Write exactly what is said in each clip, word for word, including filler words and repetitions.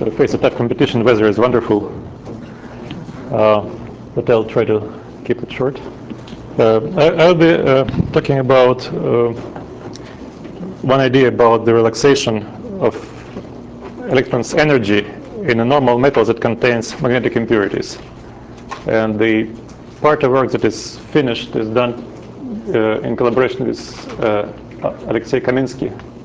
So face a tough competition. Weather is wonderful, uh, but I'll try to keep it short. Uh, I, I'll be uh, talking about uh, one idea about the relaxation of electrons' energy in a normal metal that contains magnetic impurities. And the part of work that is finished is done uh, in collaboration with uh, Alexei Kaminsky,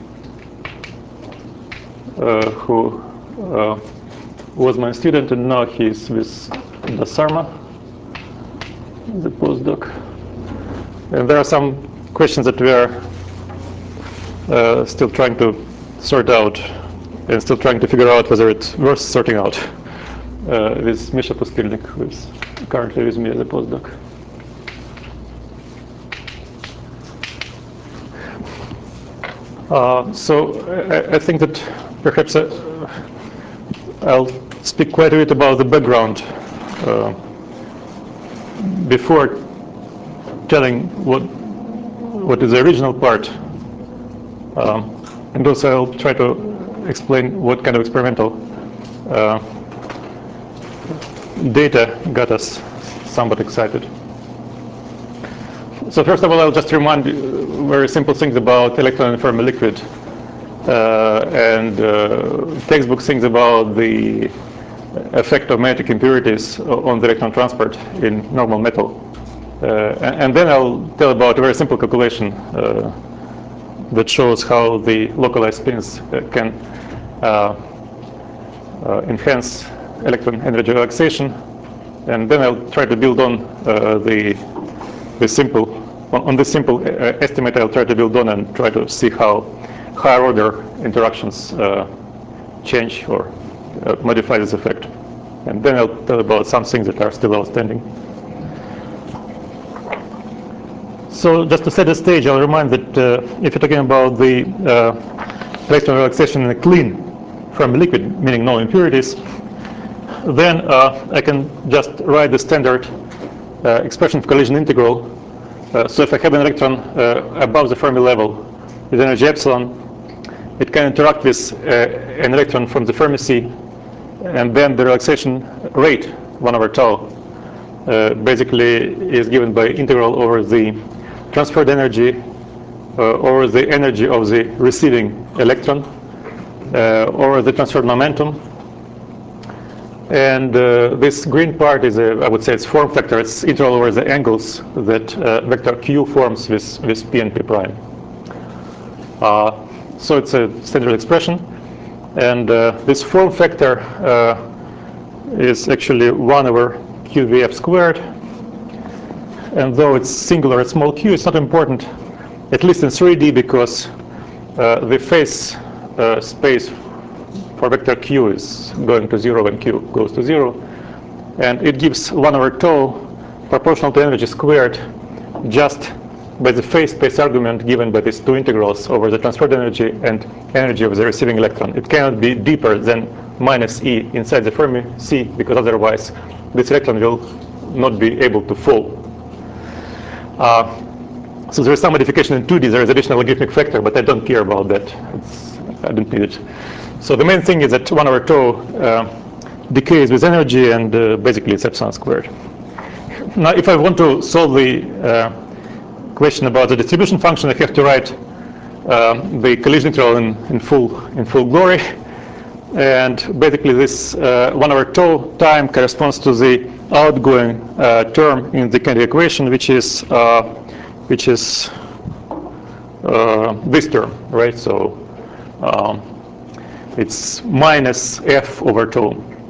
uh, who uh, was my student, and now he's with Dasarma, the postdoc. And there are some questions that we are uh, still trying to sort out, and still trying to figure out whether it's worth sorting out, uh, with Misha Pustilnik, who is currently with me as a postdoc. Uh, so I, I think that perhaps I, I'll speak quite a bit about the background uh, before telling what what is the original part, um, and also I'll try to explain what kind of experimental uh, data got us somewhat excited. So first of all, I'll just remind you very simple things about electron and Fermi liquid, uh, and uh, textbook things about the effect of magnetic impurities on the electron transport in normal metal. Uh, and, and then I'll tell about a very simple calculation uh, that shows how the localized spins uh, can uh, uh, enhance electron energy relaxation. And then I'll try to build on uh, the, the simple, on, on this simple uh, estimate, I'll try to build on and try to see how higher order interactions uh, change or uh, modify this effect. And then I'll tell about some things that are still outstanding. So just to set the stage, I'll remind that uh, if you're talking about the uh, electron relaxation in a clean Fermi liquid, meaning no impurities, then uh, I can just write the standard uh, expression of collision integral. Uh, so if I have an electron uh, above the Fermi level with energy epsilon, it can interact with uh, an electron from the Fermi sea, and then the relaxation rate, one over tau, uh, basically is given by integral over the transferred energy uh, over the energy of the receiving electron uh, over the transferred momentum. And uh, this green part is, a, I would say, it's form factor. It's integral over the angles that uh, vector q forms with, with p and p prime. Uh, so it's a standard expression. And uh, this form factor uh, is actually one over qvf squared. And though it's singular at small q, it's not important, at least in three D, because uh, the phase uh, space for vector q is going to zero when q goes to zero. And it gives one over tau proportional to energy squared just by the phase space argument given by these two integrals over the transferred energy and energy of the receiving electron. It cannot be deeper than minus E inside the Fermi sea, because otherwise this electron will not be able to fall. Uh, so there is some modification in two D. There is additional logarithmic factor, but I don't care about that. It's, I don't need it. So the main thing is that one over tau uh, decays with energy, and uh, basically it's epsilon squared. Now, if I want to solve the uh, question about the distribution function, I have to write uh, the collision integral in, in full in full glory. And basically, this uh, one over tau time corresponds to the outgoing uh, term in the Kennedy equation, which is uh, which is uh, this term, right? So um, it's minus f over tau.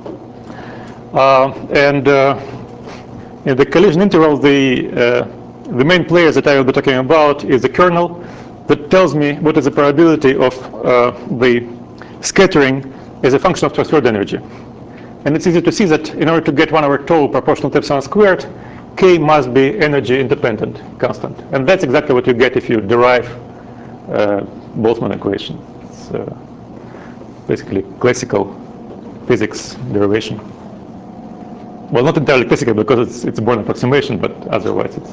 Uh, and uh, in the collision interval, the uh, the main player that I will be talking about is the kernel that tells me what is the probability of uh, the scattering as a function of transferred energy. And it's easy to see that in order to get one over tau proportional to epsilon squared, k must be energy independent, constant. And that's exactly what you get if you derive uh, Boltzmann equation. It's uh, basically classical physics derivation. Well, not entirely classical, because it's, it's a Born approximation, but otherwise it's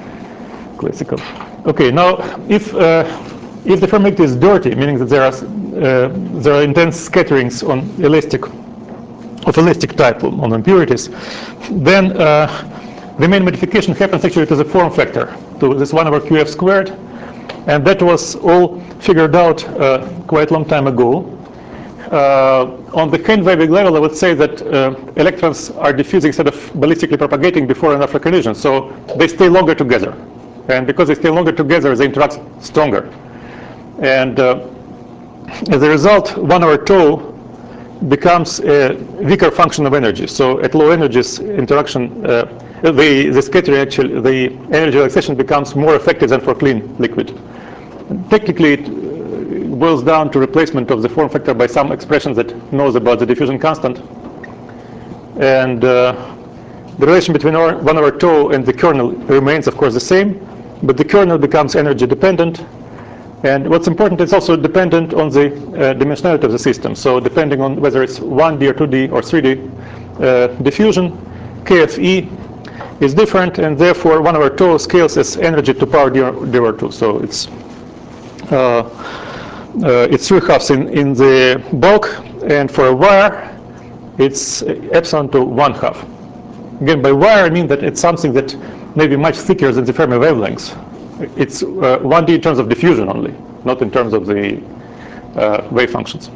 classical. Okay, now if uh, if the Fermi liquid is dirty, meaning that there are uh, there are intense scatterings on elastic of elastic type on impurities, then uh, the main modification happens actually to the form factor, to this one over Q F squared, and that was all figured out uh, quite a long time ago. Uh, on the Hahn-Weiving level, I would say that uh, electrons are diffusing instead of ballistically propagating before and after collision, so they stay longer together. And because they stay longer together, they interact stronger. And uh, as a result, one over tau becomes a weaker function of energy. So at low energies, interaction, uh, the, the scattering actually, the energy relaxation becomes more effective than for clean liquid. And technically, it boils down to replacement of the form factor by some expression that knows about the diffusion constant. And uh, the relation between one over tau and the kernel remains, of course, the same, but the kernel becomes energy dependent. And what's important, it's also dependent on the uh, dimensionality of the system. So depending on whether it's one D or two D or three D uh, diffusion, K F E is different, and therefore one over tau scales as energy to power d over two. So it's uh, uh, it's three halves in, in the bulk, and for a wire, it's epsilon to one half. Again, by wire, I mean that it's something that may be much thicker than the Fermi wavelengths. It's uh, one D in terms of diffusion only, not in terms of the uh, wave functions.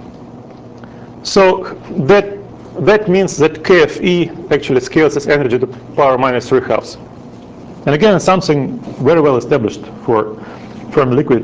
So that that means that K F E actually scales as energy to power minus three halves. And again, it's something very well established for Fermi liquid.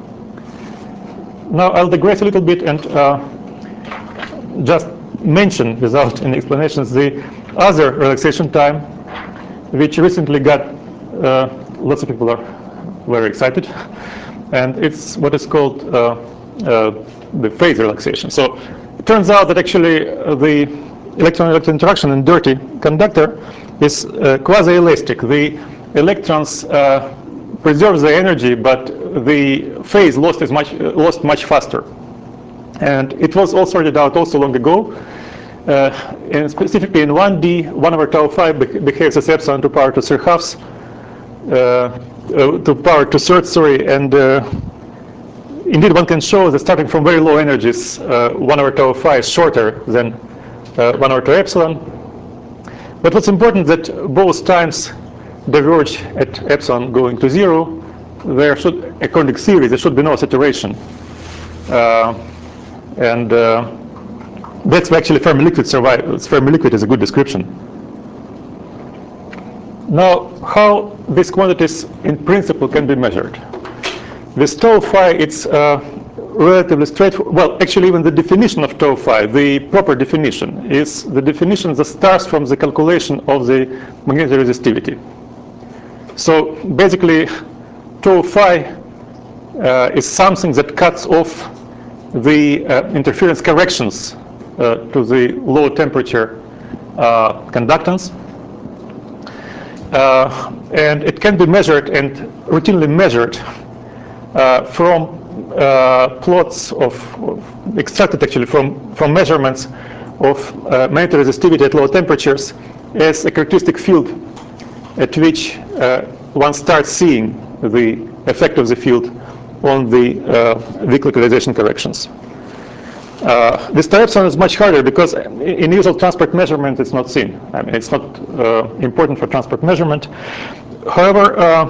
Now I'll digress a little bit and uh, just mention, without any explanations, the other relaxation time, which recently got uh, lots of people are very excited, and it's what is called uh, uh, the phase relaxation. So it turns out that actually uh, the electron-electron interaction in dirty conductor is uh, quasi-elastic. The electrons uh, preserve the energy, but the phase lost is much uh, lost much faster. And it was all sorted out also long ago. Uh, and specifically in one D, one over tau phi behaves as epsilon to power to three halves. Uh, uh, to power two thirds, sorry, and uh, indeed one can show that starting from very low energies, uh, one over tau phi is shorter than uh, one over tau epsilon. But what's important that both times diverge at epsilon going to zero. There should, according to theory, there should be no saturation, uh, and uh, that's actually Fermi liquid survive. Fermi liquid is a good description. Now, how these quantities in principle can be measured? With tau phi, it's uh, relatively straightforward. Well, actually, even the definition of tau phi, the proper definition, is the definition that starts from the calculation of the magnetic resistivity. So basically, tau phi uh, is something that cuts off the uh, interference corrections uh, to the low temperature uh, conductance. Uh, and it can be measured and routinely measured uh, from uh, plots of, of extracted actually from, from measurements of uh, magnetic resistivity at low temperatures as a characteristic field at which uh, one starts seeing the effect of the field on the uh, weak localization corrections. Uh, this tau epsilon is much harder because in usual transport measurement it's not seen. I mean, it's not uh, important for transport measurement. However, uh,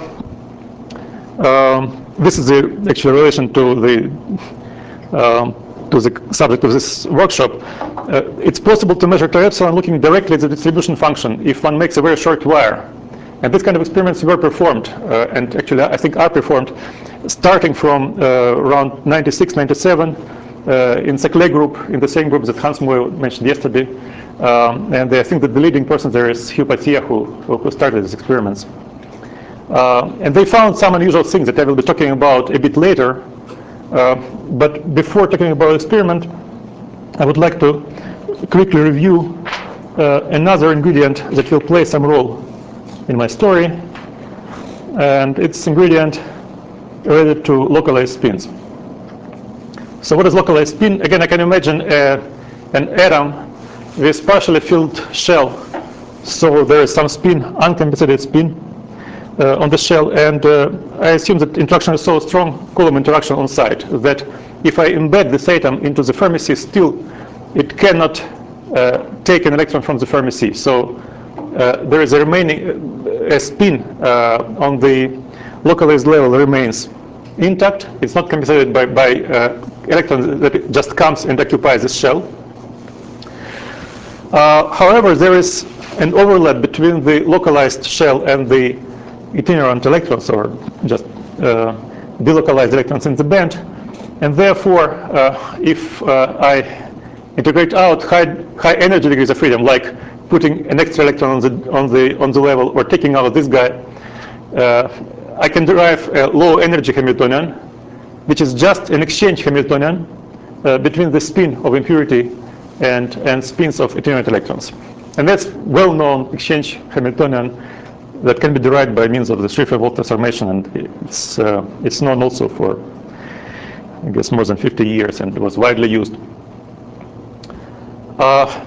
um, this is the actual relation to the um, to the subject of this workshop. Uh, it's possible to measure tau epsilon looking directly at the distribution function if one makes a very short wire. And this kind of experiments were performed, uh, and actually I think are performed, starting from uh, around ninety-six, ninety-seven. Uh, in Saclay group, in the same group that Hans Moy mentioned yesterday. Um, and I think that the leading person there is Hugh Patia, who, who started these experiments. Uh, and they found some unusual things that I will be talking about a bit later. Uh, but before talking about the experiment, I would like to quickly review uh, another ingredient that will play some role in my story. And it's ingredient related to localized spins. So what is localized spin? Again, I can imagine uh, an atom with partially filled shell. So there is some spin, uncompensated spin uh, on the shell. And uh, I assume that interaction is so strong, Coulomb interaction on site, that if I embed this atom into the Fermi sea, still it cannot uh, take an electron from the Fermi sea. So uh, there is a remaining a spin uh, on the localized level remains intact. It's not compensated by, by uh, electrons that it just comes and occupies this shell. Uh, however, there is an overlap between the localized shell and the itinerant electrons, or just uh, delocalized electrons in the band. And therefore, uh, if uh, I integrate out high, high energy degrees of freedom, like putting an extra electron on the, on the, on the level, or taking out this guy, uh, I can derive a low energy Hamiltonian, which is just an exchange Hamiltonian uh, between the spin of impurity and, and spins of itinerant electrons. And that's well-known exchange Hamiltonian that can be derived by means of the Schrieffer-Wolff transformation, and it's, uh, it's known also for, I guess, more than fifty years, and it was widely used. Uh,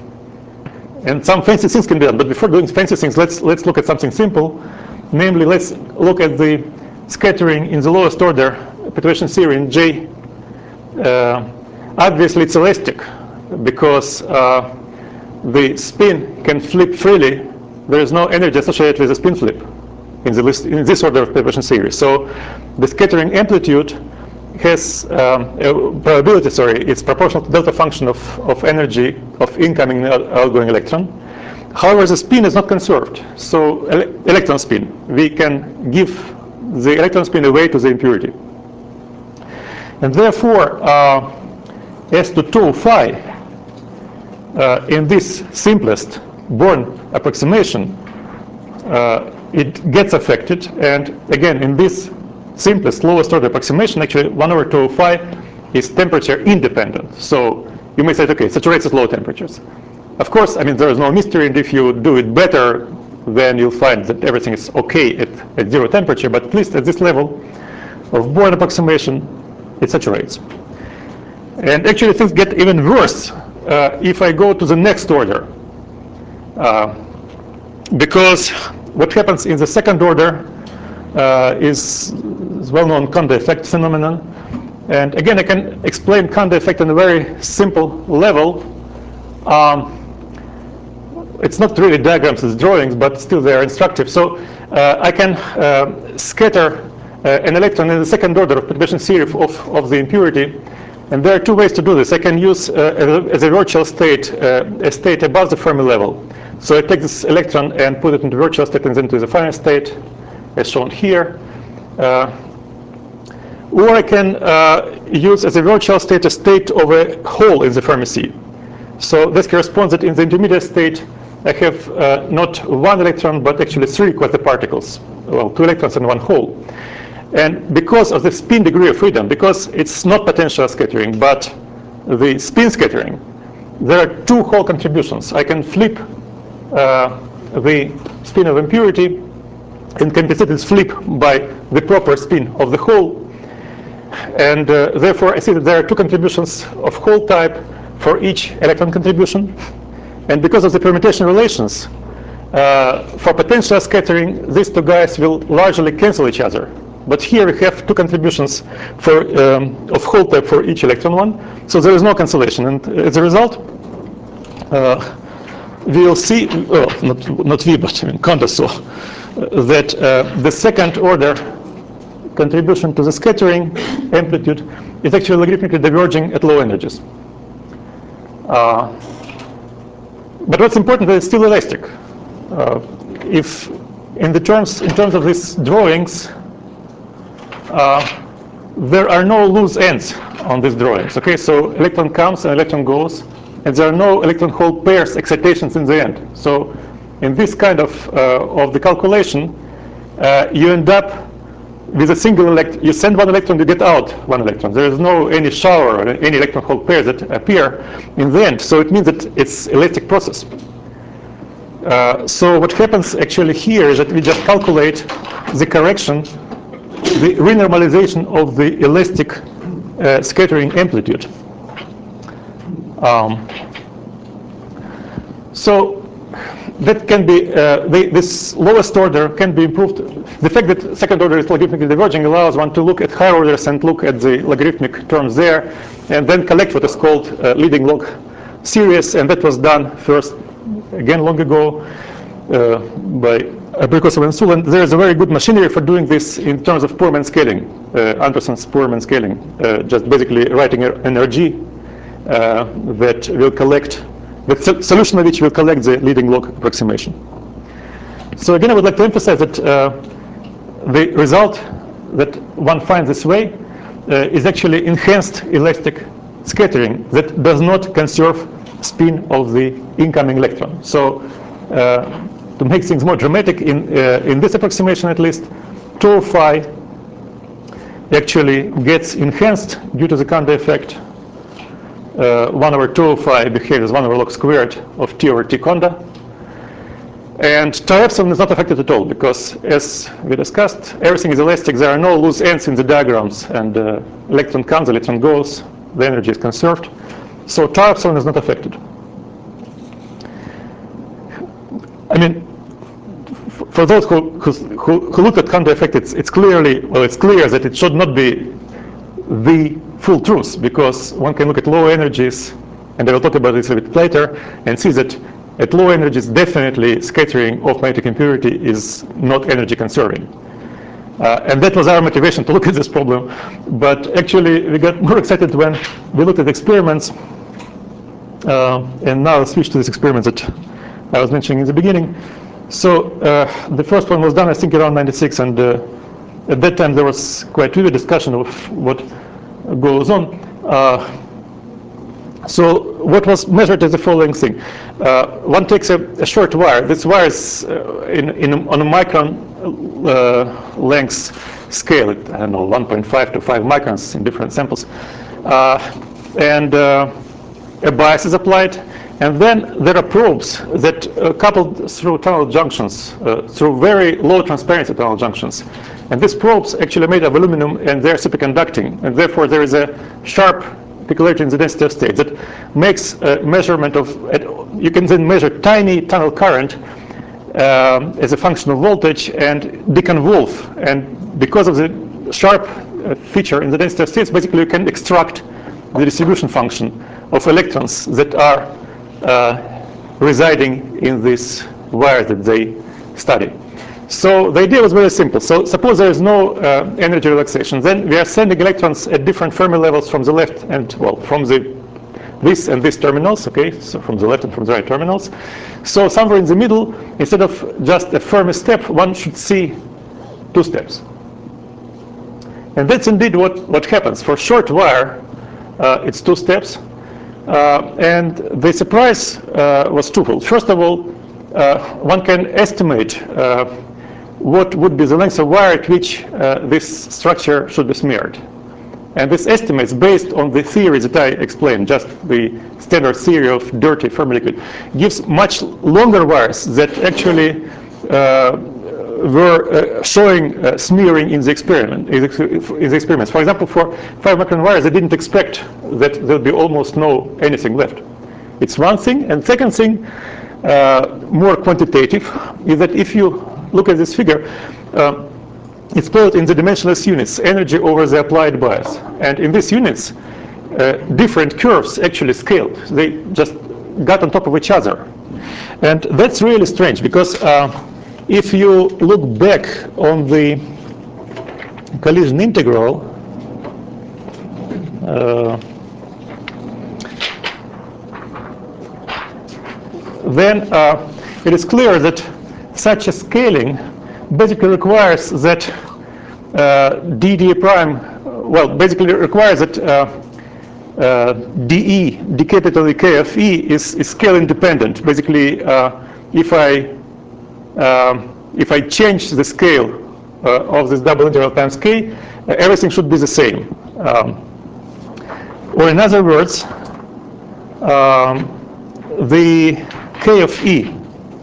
and some fancy things can be done, but before doing fancy things, let's, let's look at something simple. Namely, let's look at the scattering in the lowest order perturbation theory in J. Uh, obviously, it's elastic, because uh, the spin can flip freely. There is no energy associated with the spin flip in, the list, in this order of perturbation theory. So the scattering amplitude has um, a probability, sorry, it's proportional to delta function of, of energy of incoming and outgoing electron. However, the spin is not conserved. So ele electron spin, we can give the electron spin away to the impurity. And therefore, uh, as to tau phi, uh, in this simplest Born approximation, uh, it gets affected. And again, in this simplest lowest order approximation, actually one over tau phi is temperature independent. So you may say, okay, it saturates at low temperatures. Of course, I mean, there is no mystery, and if you do it better, then you'll find that everything is okay at, at zero temperature, but at least at this level of Born approximation, it saturates. And actually things get even worse uh, if I go to the next order. Uh, because what happens in the second order uh, is, is well-known Kondo effect phenomenon. And again, I can explain Kondo effect on a very simple level. Um, it's not really diagrams, it's drawings, but still they're instructive. So uh, I can uh, scatter uh, an electron in the second order of perturbation theory of, of the impurity. And there are two ways to do this. I can use uh, as a virtual state, uh, a state above the Fermi level. So I take this electron and put it into virtual state and then into the final state, as shown here. Uh, or I can uh, use as a virtual state a state of a hole in the Fermi sea. So this corresponds that in the intermediate state, I have uh, not one electron, but actually three quasi-particles. Well, two electrons and one hole. And because of the spin degree of freedom, because it's not potential scattering, but the spin scattering, there are two Hall contributions. I can flip uh, the spin of impurity and compensate its flip by the proper spin of the Hall. And uh, therefore, I see that there are two contributions of Hall type for each electron contribution. And because of the permutation relations, uh, for potential scattering, these two guys will largely cancel each other. But here we have two contributions for, um, of Hall type for each electron one. So there is no cancellation. And as a result, uh, we will see, well, not, not we, but I mean, Kondo saw, uh, that uh, the second order contribution to the scattering amplitude is actually logarithmically diverging at low energies. Uh, but what's important is it's still elastic. Uh, if in the terms, in terms of these drawings, Uh, there are no loose ends on these drawings. Okay, so electron comes and electron goes, and there are no electron-hole pairs excitations in the end. So in this kind of uh, of the calculation, uh, you end up with a single electron. You send one electron, you get out one electron. There is no any shower or any electron-hole pairs that appear in the end. So it means that it's elastic process. Uh, so what happens actually here is that we just calculate the correction, the renormalization of the elastic uh, scattering amplitude. Um, so that can be, uh, the, this lowest order can be improved. The fact that second order is logarithmically diverging allows one to look at higher orders and look at the logarithmic terms there, and then collect what is called uh, leading log series, and that was done first, again, long ago uh, by Abrikosov and Sul. And there is a very good machinery for doing this in terms of Poorman scaling, uh, Anderson's Poorman scaling, uh, just basically writing an R G uh, that will collect the solution of which will collect the leading log approximation. So again, I would like to emphasize that uh, the result that one finds this way uh, is actually enhanced elastic scattering that does not conserve spin of the incoming electron. So uh, to make things more dramatic, in, uh, in this approximation at least, tau phi actually gets enhanced due to the Kondo effect. Uh, one over tau phi behaves as one over log squared of t over t conda. And tau epsilon is not affected at all because, as we discussed, everything is elastic. There are no loose ends in the diagrams, and uh, electron comes, electron goes, the energy is conserved. So tau epsilon is not affected. I mean, for those who, who, who looked at Kondo effect, it's, it's clearly, well, it's clear that it should not be the full truth, because one can look at low energies, and I will talk about this a bit later, and see that at low energies, definitely scattering of magnetic impurity is not energy conserving. Uh, and that was our motivation to look at this problem. But actually, we got more excited when we looked at experiments. Uh, and now I'll switch to this experiment that I was mentioning in the beginning. So uh, the first one was done, I think, around ninety-six, and uh, at that time there was quite vivid discussion of what goes on. Uh, so what was measured is the following thing. Uh, one takes a, a short wire. This wire is uh, in, in a, on a micron uh, length scale. It, I don't know, one point five to five microns in different samples. Uh, and uh, a bias is applied. And then there are probes that are coupled through tunnel junctions, uh, through very low transparency tunnel junctions. And these probes actually are made of aluminum, and they're superconducting. And therefore, there is a sharp peculiarity in the density of state that makes a measurement of, you can then measure tiny tunnel current um, as a function of voltage and deconvolve. And because of the sharp uh, feature in the density of states, basically you can extract the distribution function of electrons that are Uh, residing in this wire that they study. So the idea was very simple. So suppose there is no uh, energy relaxation, then we are sending electrons at different Fermi levels from the left and, well, from the this and this terminals, okay, so from the left and from the right terminals. So somewhere in the middle, instead of just a Fermi step, one should see two steps. And that's indeed what, what happens. For short wire, uh, it's two steps. Uh, and the surprise uh, was twofold. First of all, uh, one can estimate uh, what would be the length of wire at which uh, this structure should be smeared. And this estimate is based on the theory that I explained, just the standard theory of dirty Fermi liquid, gives much longer wires that actually uh, were uh, showing uh, smearing in the experiment. In the, in the experiments. For example, for five micron wires, they didn't expect that there would be almost no anything left. It's one thing. And second thing, uh, more quantitative, is that if you look at this figure, uh, it's plotted in the dimensionless units, energy over the applied bias. And in these units, uh, different curves actually scaled. They just got on top of each other. And that's really strange, because uh, if you look back on the collision integral, uh, then uh, it is clear that such a scaling basically requires that uh, d d prime, well, basically requires that uh, uh, dE, d capital E k of E, is, is scale independent. Basically, uh, if I Um, if I change the scale uh, of this double integral times k, uh, everything should be the same. Um, or in other words, um, the k of E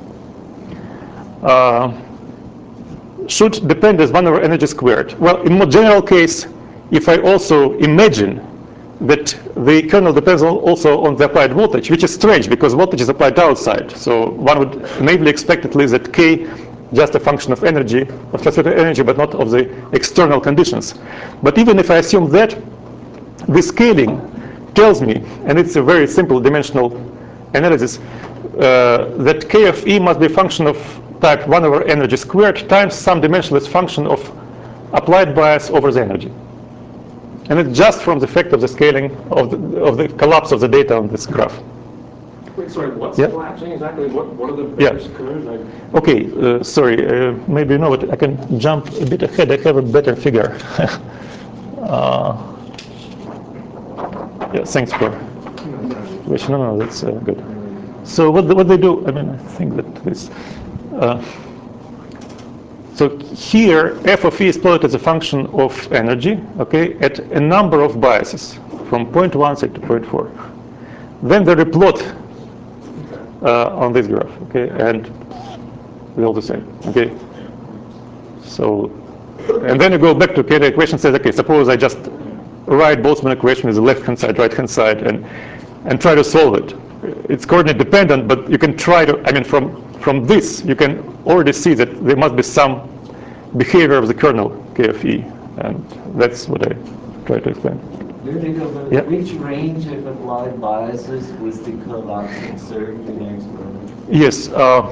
uh, should depend as one over energy squared. Well, in more general case, if I also imagine that the kernel depends also on the applied voltage, which is strange because voltage is applied outside. So one would naively expect at least that K just a function of energy, of transmitted energy, but not of the external conditions. But even if I assume that, the scaling tells me, and it's a very simple dimensional analysis, uh, that K of E must be a function of type one over energy squared times some dimensionless function of applied bias over the energy. And it's just from the effect of the scaling of the, of the collapse of the data on this graph. Wait, sorry, what's yeah? collapsing exactly? What, what are the various yeah. curves? I... Okay, uh, sorry, uh, maybe you know what, I can jump a bit ahead. I have a better figure. uh, yeah, thanks for which no, no, that's uh, good. So what, the, what they do, I mean, I think that this, uh, so here, f of e is plotted as a function of energy, okay, at a number of biases, from zero point one say to zero point four. Then they replot uh, on this graph, okay, and they're all the same, okay. So, and then you go back to K equation, says, okay, suppose I just write Boltzmann equation as the left-hand side, right-hand side, and and try to solve it. It's coordinate dependent, but you can try to, I mean, from from this, you can already see that there must be some behavior of the kernel K of E, and that's what I try to explain. Yeah. Which range of applied biases was the collapse observed in your experiment? Yes. Uh,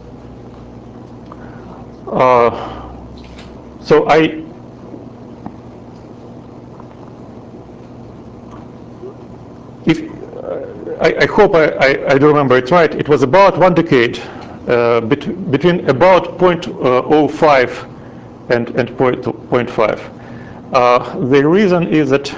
uh, so I if uh, I, I hope I, I, I do remember it right. It was about one decade uh, bet between about zero point zero five and and zero point five. Uh, the reason is that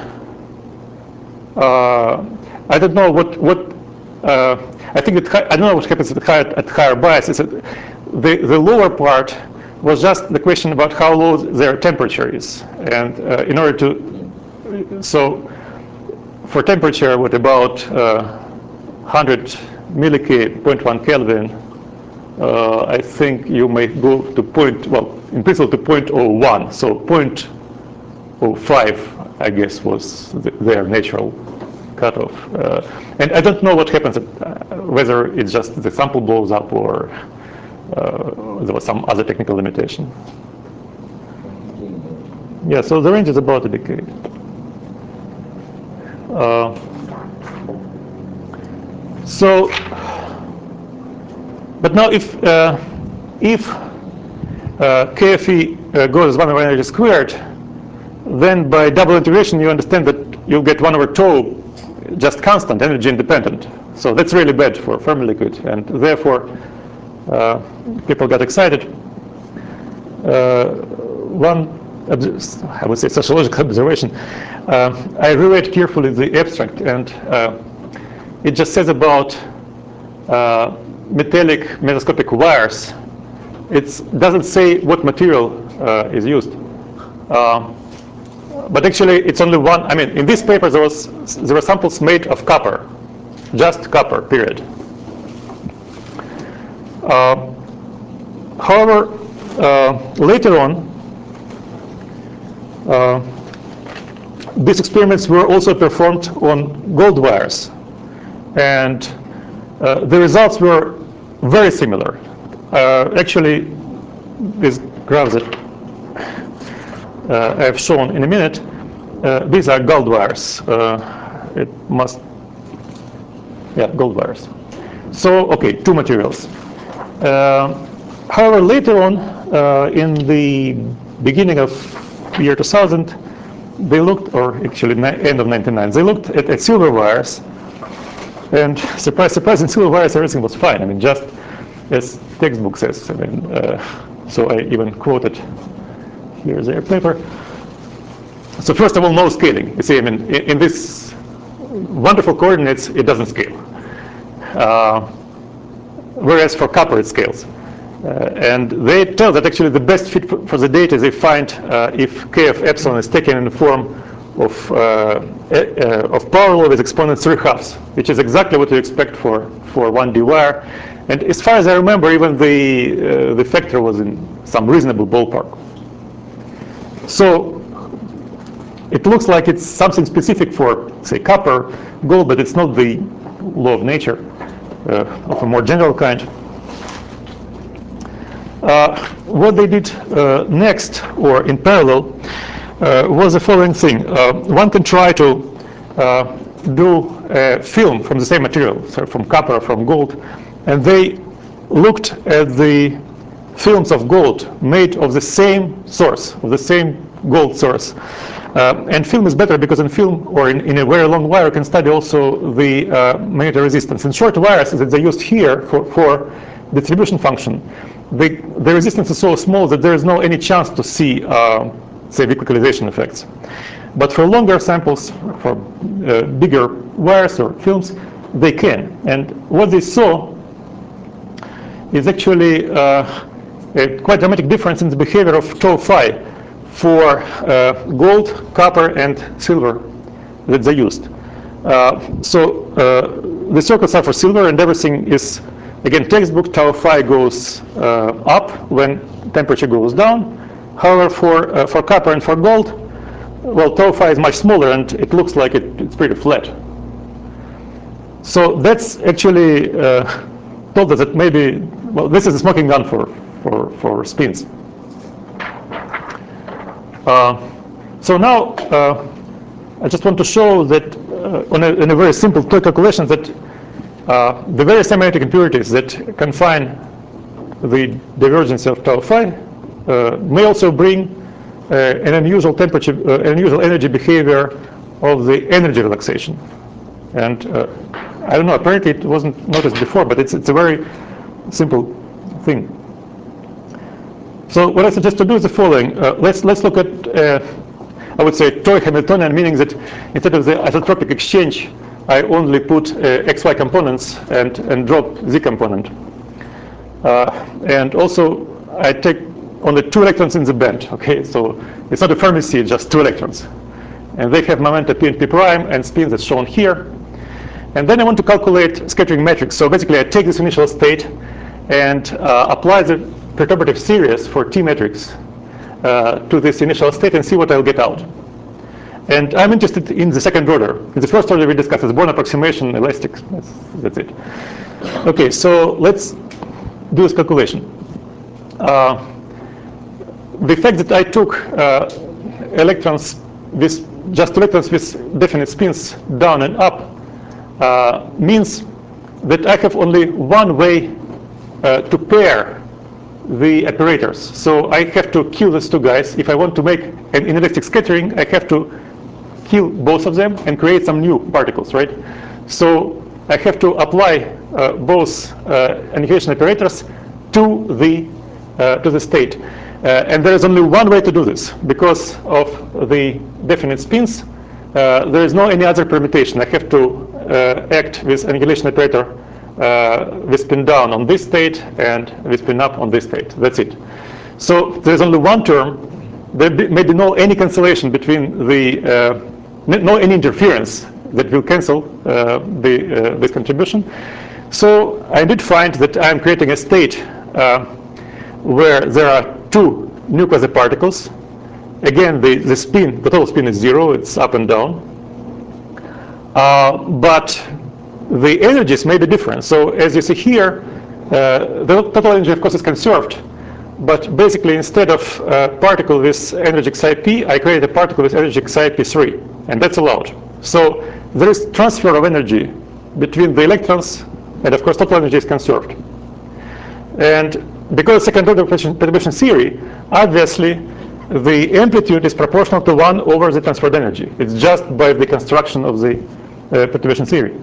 uh, I don't know what what uh, I think that I don't know what happens at higher at higher bias. Is that the the lower part was just the question about how low their temperature is, and uh, in order to so. For temperature, with about uh, one hundred milli K, zero point one Kelvin, uh, I think you may go to point, well, in principle to zero point zero one. So zero point zero five, I guess, was the, their natural cutoff. Uh, and I don't know what happens, uh, whether it's just the sample blows up or uh, there was some other technical limitation. Yeah, so the range is about a decade. Uh, so, but now if uh, if uh, K of E uh, goes one over energy squared, then by double integration you understand that you get one over tau just constant, energy independent. So that's really bad for Fermi liquid, and therefore uh, people got excited. Uh, one, I would say, sociological observation. Uh, I reread carefully the abstract, and uh, it just says about uh, metallic mesoscopic wires. It doesn't say what material uh, is used. Uh, but actually, it's only one. I mean, in this paper, there was there were samples made of copper, just copper. Period. Uh, however, uh, later on, uh, these experiments were also performed on gold wires, and uh, the results were very similar. Uh, actually, these graphs that uh, I have shown in a minute, uh, these are gold wires. Uh, it must, yeah, gold wires. So, okay, two materials. Uh, however, later on, uh, in the beginning of year two thousand, they looked, or actually end of ninety-nine, they looked at, at silver wires, and surprise, surprise, in silver wires everything was fine. I mean, just as textbook says. I mean, uh, so I even quoted here their paper. So first of all, no scaling. You see, I mean, in, in this wonderful coordinates, it doesn't scale. Uh, whereas for copper, it scales. Uh, and they tell that actually the best fit for, for the data they find uh, if K of epsilon is taken in the form of, uh, uh, of power law with exponent three halves, which is exactly what you expect for, for one D wire. And as far as I remember, even the, uh, the factor was in some reasonable ballpark. So it looks like it's something specific for, say, copper, gold, but it's not the law of nature uh, of a more general kind. Uh, what they did uh, next, or in parallel, uh, was the following thing. Uh, one can try to uh, do a film from the same material, so from copper, from gold, and they looked at the films of gold made of the same source, of the same gold source. Uh, and film is better because in film, or in, in a very long wire, you can study also the uh, magnetic resistance. In short wires that they used here for, for distribution function, the, the resistance is so small that there is no any chance to see, uh, say, equalization effects. But for longer samples, for uh, bigger wires or films, they can. And what they saw is actually uh, a quite dramatic difference in the behavior of tau phi for uh, gold, copper, and silver that they used. Uh, so uh, the circles are for silver, and everything is, again, textbook. Tau phi goes uh, up when temperature goes down. However, for, uh, for copper and for gold, well, tau phi is much smaller, and it looks like it, it's pretty flat. So that's actually uh, told us that maybe, well, this is a smoking gun for, for, for spins. Uh, so now uh, I just want to show that uh, on a, in a very simple toy calculation that uh, the very same magnetic impurities that confine the divergence of tau phi uh, may also bring uh, an unusual temperature, uh, an unusual energy behavior of the energy relaxation. And uh, I don't know, apparently it wasn't noticed before, but it's, it's a very simple thing. So what I suggest to do is the following. Uh, let's, let's look at, uh, I would say, toy Hamiltonian, meaning that instead of the isotropic exchange, I only put uh, X Y components and, and drop Z component. Uh, and also, I take only two electrons in the band. Okay, so it's not a Fermi seed, just two electrons. And they have momenta p and p prime and spins as shown here. And then I want to calculate scattering matrix. So basically, I take this initial state and uh, apply the perturbative series for T matrix uh, to this initial state and see what I'll get out. And I'm interested in the second order. In the first order, we discussed as Born approximation, elastic. That's, that's it. OK, so let's do this calculation. Uh, the fact that I took uh, electrons with just electrons with definite spins down and up uh, means that I have only one way uh, to pair the operators. So I have to kill these two guys. If I want to make an inelastic scattering, I have to kill both of them and create some new particles, right? So I have to apply uh, both uh, annihilation operators to the uh, to the state. Uh, and there is only one way to do this. Because of the definite spins, uh, there is no any other permutation. I have to uh, act with annihilation operator uh, with spin down on this state and with spin up on this state. That's it. So there's only one term. There be, may be no any cancellation between the, uh, no any interference that will cancel uh, the, uh, this contribution. So I did find that I'm creating a state uh, where there are two new quasi-particles. Again, the, the spin, the total spin is zero. It's up and down. Uh, but the energies may be different. So as you see here, uh, the total energy, of course, is conserved. But basically, instead of a particle with energy xi p, I create a particle with energy xi p three. And that's allowed. So there is transfer of energy between the electrons. And of course, total energy is conserved. And because second order perturbation theory, obviously, the amplitude is proportional to one over the transferred energy. It's just by the construction of the uh, perturbation theory.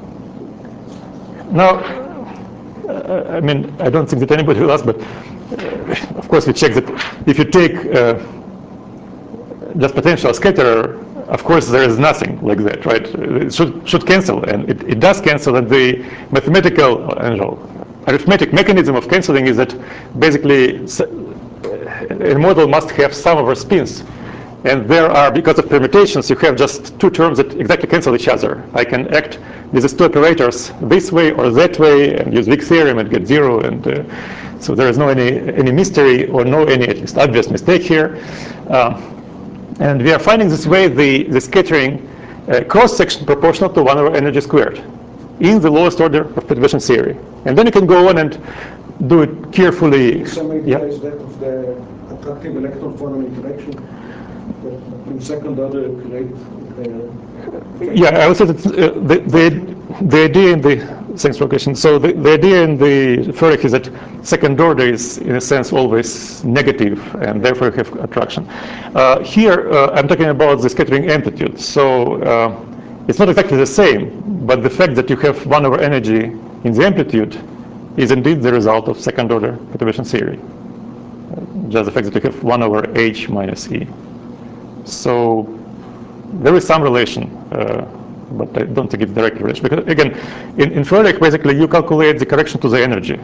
Now, uh, I mean, I don't think that anybody will ask, but uh, of course we check that if you take uh, just potential scatterer, of course there is nothing like that, right? It should, should cancel, and it, it does cancel, and the mathematical uh, arithmetic mechanism of canceling is that basically a model must have sum over spins. And there are, because of permutations, you have just two terms that exactly cancel each other. I can act with these two operators this way or that way and use Wick theorem and get zero. And uh, so there is no any, any mystery or no any at least obvious mistake here. Uh, And we are finding this way the, the scattering uh, cross-section proportional to one over energy squared in the lowest order of perturbation theory. And then you can go on and do it carefully. Some idea Yeah. is that of the attractive electron phonon interaction that in second order create uh, Yeah, I would say that uh, the, the, the idea in the, thanks for the question. So the, the idea in the ferric is that second order is in a sense always negative and therefore you have attraction. Uh, here uh, I'm talking about the scattering amplitude. So uh, it's not exactly the same, but the fact that you have one over energy in the amplitude is indeed the result of second order perturbation theory. Uh, just the fact that you have one over h minus e. So there is some relation, uh, but I don't think it's direct relation. Because again, in, in ferric, basically you calculate the correction to the energy.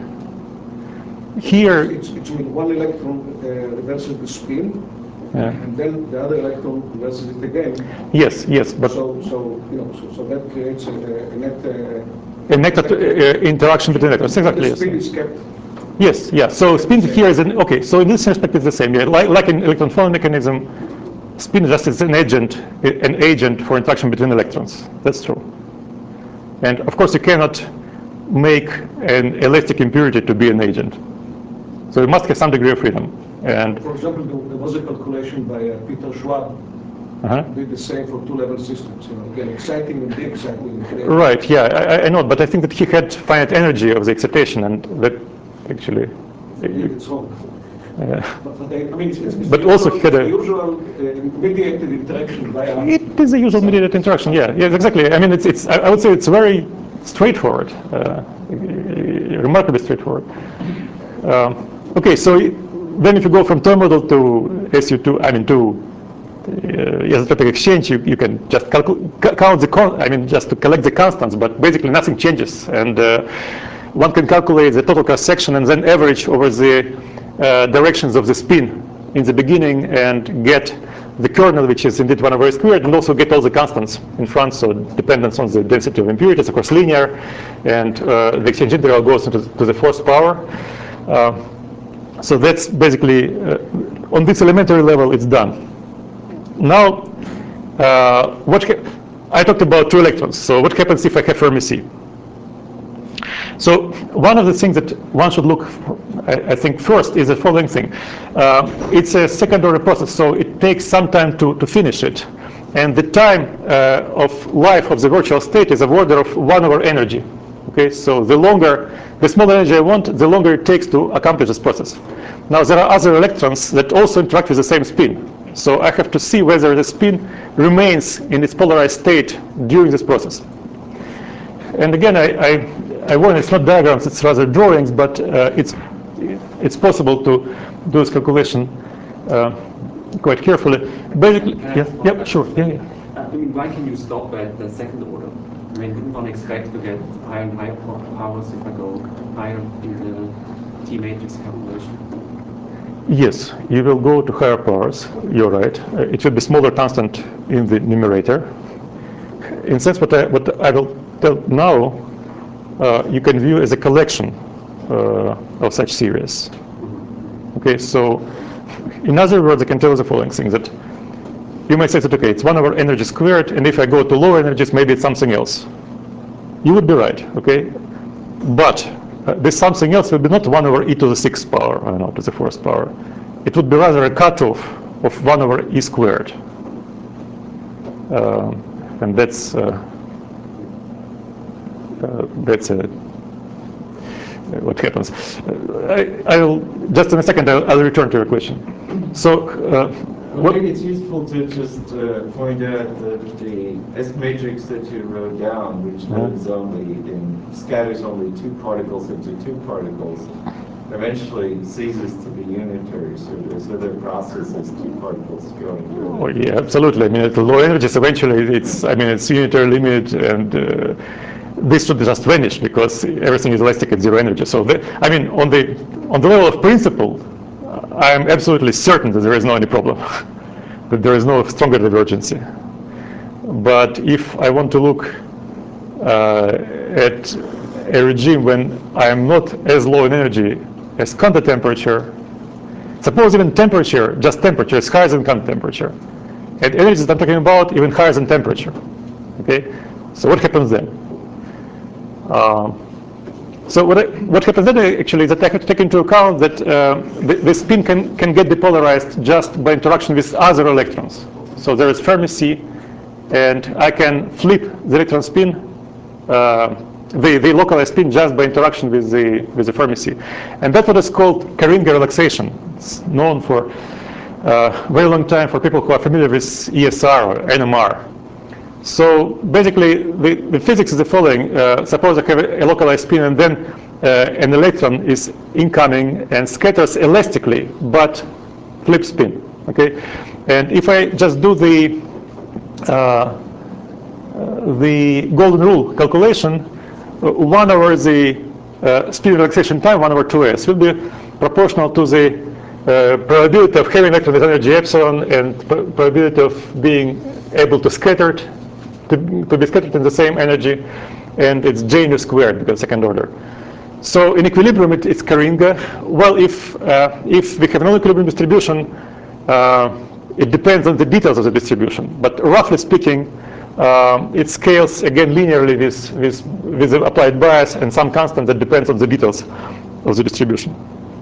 Here, it's, it's when one electron uh, reverses the spin, yeah. and then the other electron reverses it again. Yes, yes, but So, so you know, so, so that creates a, a net uh, a net uh, interaction between electrons. Exactly. the Yes. spin is kept. Yes. Yeah. So spin here is an okay. So in this respect, it's the same. Yeah. Like, like in electron phonon mechanism, spin just is an agent, an agent for interaction between electrons. That's true. And of course, you cannot make an elastic impurity to be an agent. So you must have some degree of freedom. And For example, there, there was a calculation by uh, Peter Schwab. uh-huh. Did the same for two-level systems. You know, again, exciting and de-exciting. Right. Yeah, I, I know, but I think that he had finite energy of the excitation, and that actually. It's wrong. Uh, But, but, I, I mean, it's, it's But the also usual, had a- usual uh, mediated interaction by a- It is a usual mediated interaction. Yeah, yes, exactly. I mean, it's, it's. I would say it's very straightforward, uh, remarkably straightforward. Um, okay, so then if you go from term model to S U two, I mean to uh, isotropic exchange, you, you can just calcu- count the con. I mean, just to collect the constants, but basically nothing changes, and uh, one can calculate the total cross section and then average over the uh, directions of the spin in the beginning and get the kernel, which is indeed one over a squared, and also get all the constants in front. So dependence on the density of impurities, of course, linear, and uh, the exchange integral goes into to the fourth power. Uh, so that's basically uh, on this elementary level, it's done. Now, uh, what I talked about two electrons. So what happens if I have Fermi C? So one of the things that one should look for, I, I think, first is the following thing. Uh, it's a second order process, so it takes some time to, to finish it. And the time uh, of life of the virtual state is of order of one over energy. Okay, so the longer, the smaller energy I want, the longer it takes to accomplish this process. Now there are other electrons that also interact with the same spin. So I have to see whether the spin remains in its polarized state during this process. And again, I, I, I warn, it's not diagrams, it's rather drawings, but uh, it's, it's possible to do this calculation uh, quite carefully. Basically, yeah, yeah, sure, yeah, yeah. I mean, why can you stop at the second order? I mean, wouldn't one expect to get higher and higher powers if I go higher in the T matrix calculation? Yes, you will go to higher powers, you're right. Uh, it will be smaller constant in the numerator. In sense, what I, what I will tell now, uh, you can view as a collection uh, of such series. Okay, so in other words, I can tell you the following thing, that you might say that, okay, it's one over energy squared, and if I go to lower energies, maybe it's something else. You would be right, okay? But uh, this something else would be not one over e to the sixth power, I don't know, to the fourth power. It would be rather a cutoff of one over e squared. Uh, and that's uh, uh, that's uh, what happens. Uh, I, I'll just in a second. I'll, I'll return to your question. So, uh, well, maybe it's useful to just uh, point out that the S matrix that you wrote down, which lives only in scatters only two particles into two particles, eventually ceases to be unitary. So there's other processes, two particles going through. Oh, yeah, absolutely. I mean, at the low energies, eventually, it's I mean, it's unitary limit, and uh, this should just vanish because everything is elastic at zero energy. So, the, I mean, on the on the level of principle, I am absolutely certain that there is no any problem, that there is no stronger divergency. But if I want to look uh, at a regime when I am not as low in energy as contact temperature, suppose even temperature, just temperature, is higher than contact temperature, and energies that I'm talking about even higher than temperature. Okay, so what happens then? Um, so what, I, what happens then actually is that I have to take into account that uh, the, the spin can, can get depolarized just by interaction with other electrons. So there is Fermi C, and I can flip the electron spin, uh, the, the localized spin, just by interaction with the, with the Fermi C. And that's what is called Karinga relaxation. It's known for a uh, very long time for people who are familiar with E S R or N M R. So basically, the, the physics is the following. Uh, suppose I have a, a localized spin, and then uh, an electron is incoming and scatters elastically, but flip spin. Okay, and if I just do the uh, the golden rule calculation, uh, one over the uh, spin relaxation time, one over two s, will be proportional to the uh, probability of having electron with energy epsilon and probability of being able to scatter it. To, to be scattered in the same energy, and it's J nu squared because second order. So in equilibrium, it, it's Karinga. Well, if uh, if we have a non-equilibrium distribution, uh, it depends on the details of the distribution. But roughly speaking, uh, it scales again linearly with with with the applied bias and some constant that depends on the details of the distribution.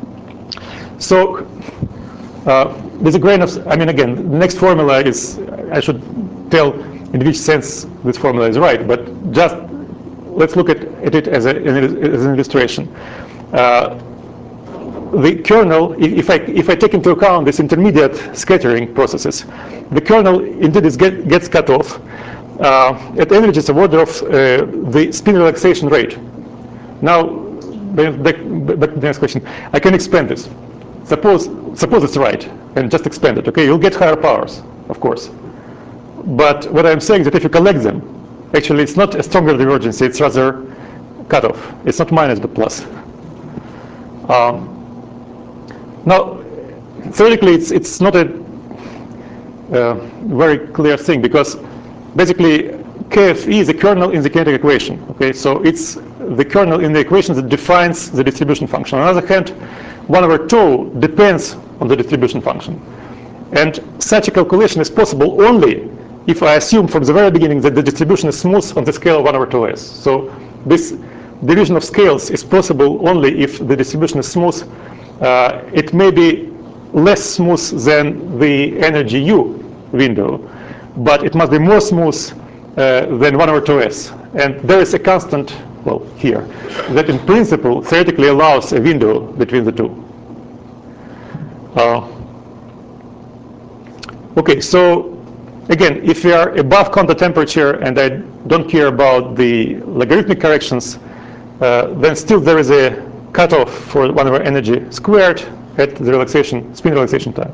So uh, with a grain of, I mean, again, the next formula is, I should tell in which sense this formula is right, but just let's look at, at it as, a, as an illustration. Uh, the kernel, if I, if I take into account this intermediate scattering processes, the kernel indeed is get, gets cut off uh, at energies of order of uh, the spin relaxation rate. Now, back, back to the next question. I can expand this. Suppose, suppose it's right, and just expand it. Okay, you'll get higher powers, of course. But what I'm saying is that if you collect them, actually it's not a stronger divergence, it's rather cutoff. It's not minus but plus. Um, now, theoretically, it's, it's not a uh, very clear thing, because basically K F E is a kernel in the kinetic equation. Okay, so it's the kernel in the equation that defines the distribution function. On the other hand, one over tau depends on the distribution function. And such a calculation is possible only if I assume from the very beginning that the distribution is smooth on the scale of one over two s. So this division of scales is possible only if the distribution is smooth. Uh, it may be less smooth than the energy U window, but it must be more smooth uh, than one over two s. And there is a constant, well, here, that in principle theoretically allows a window between the two. Uh, okay, so again, if we are above contact temperature and I don't care about the logarithmic corrections, uh, then still there is a cutoff for one over energy squared at the relaxation, spin relaxation time.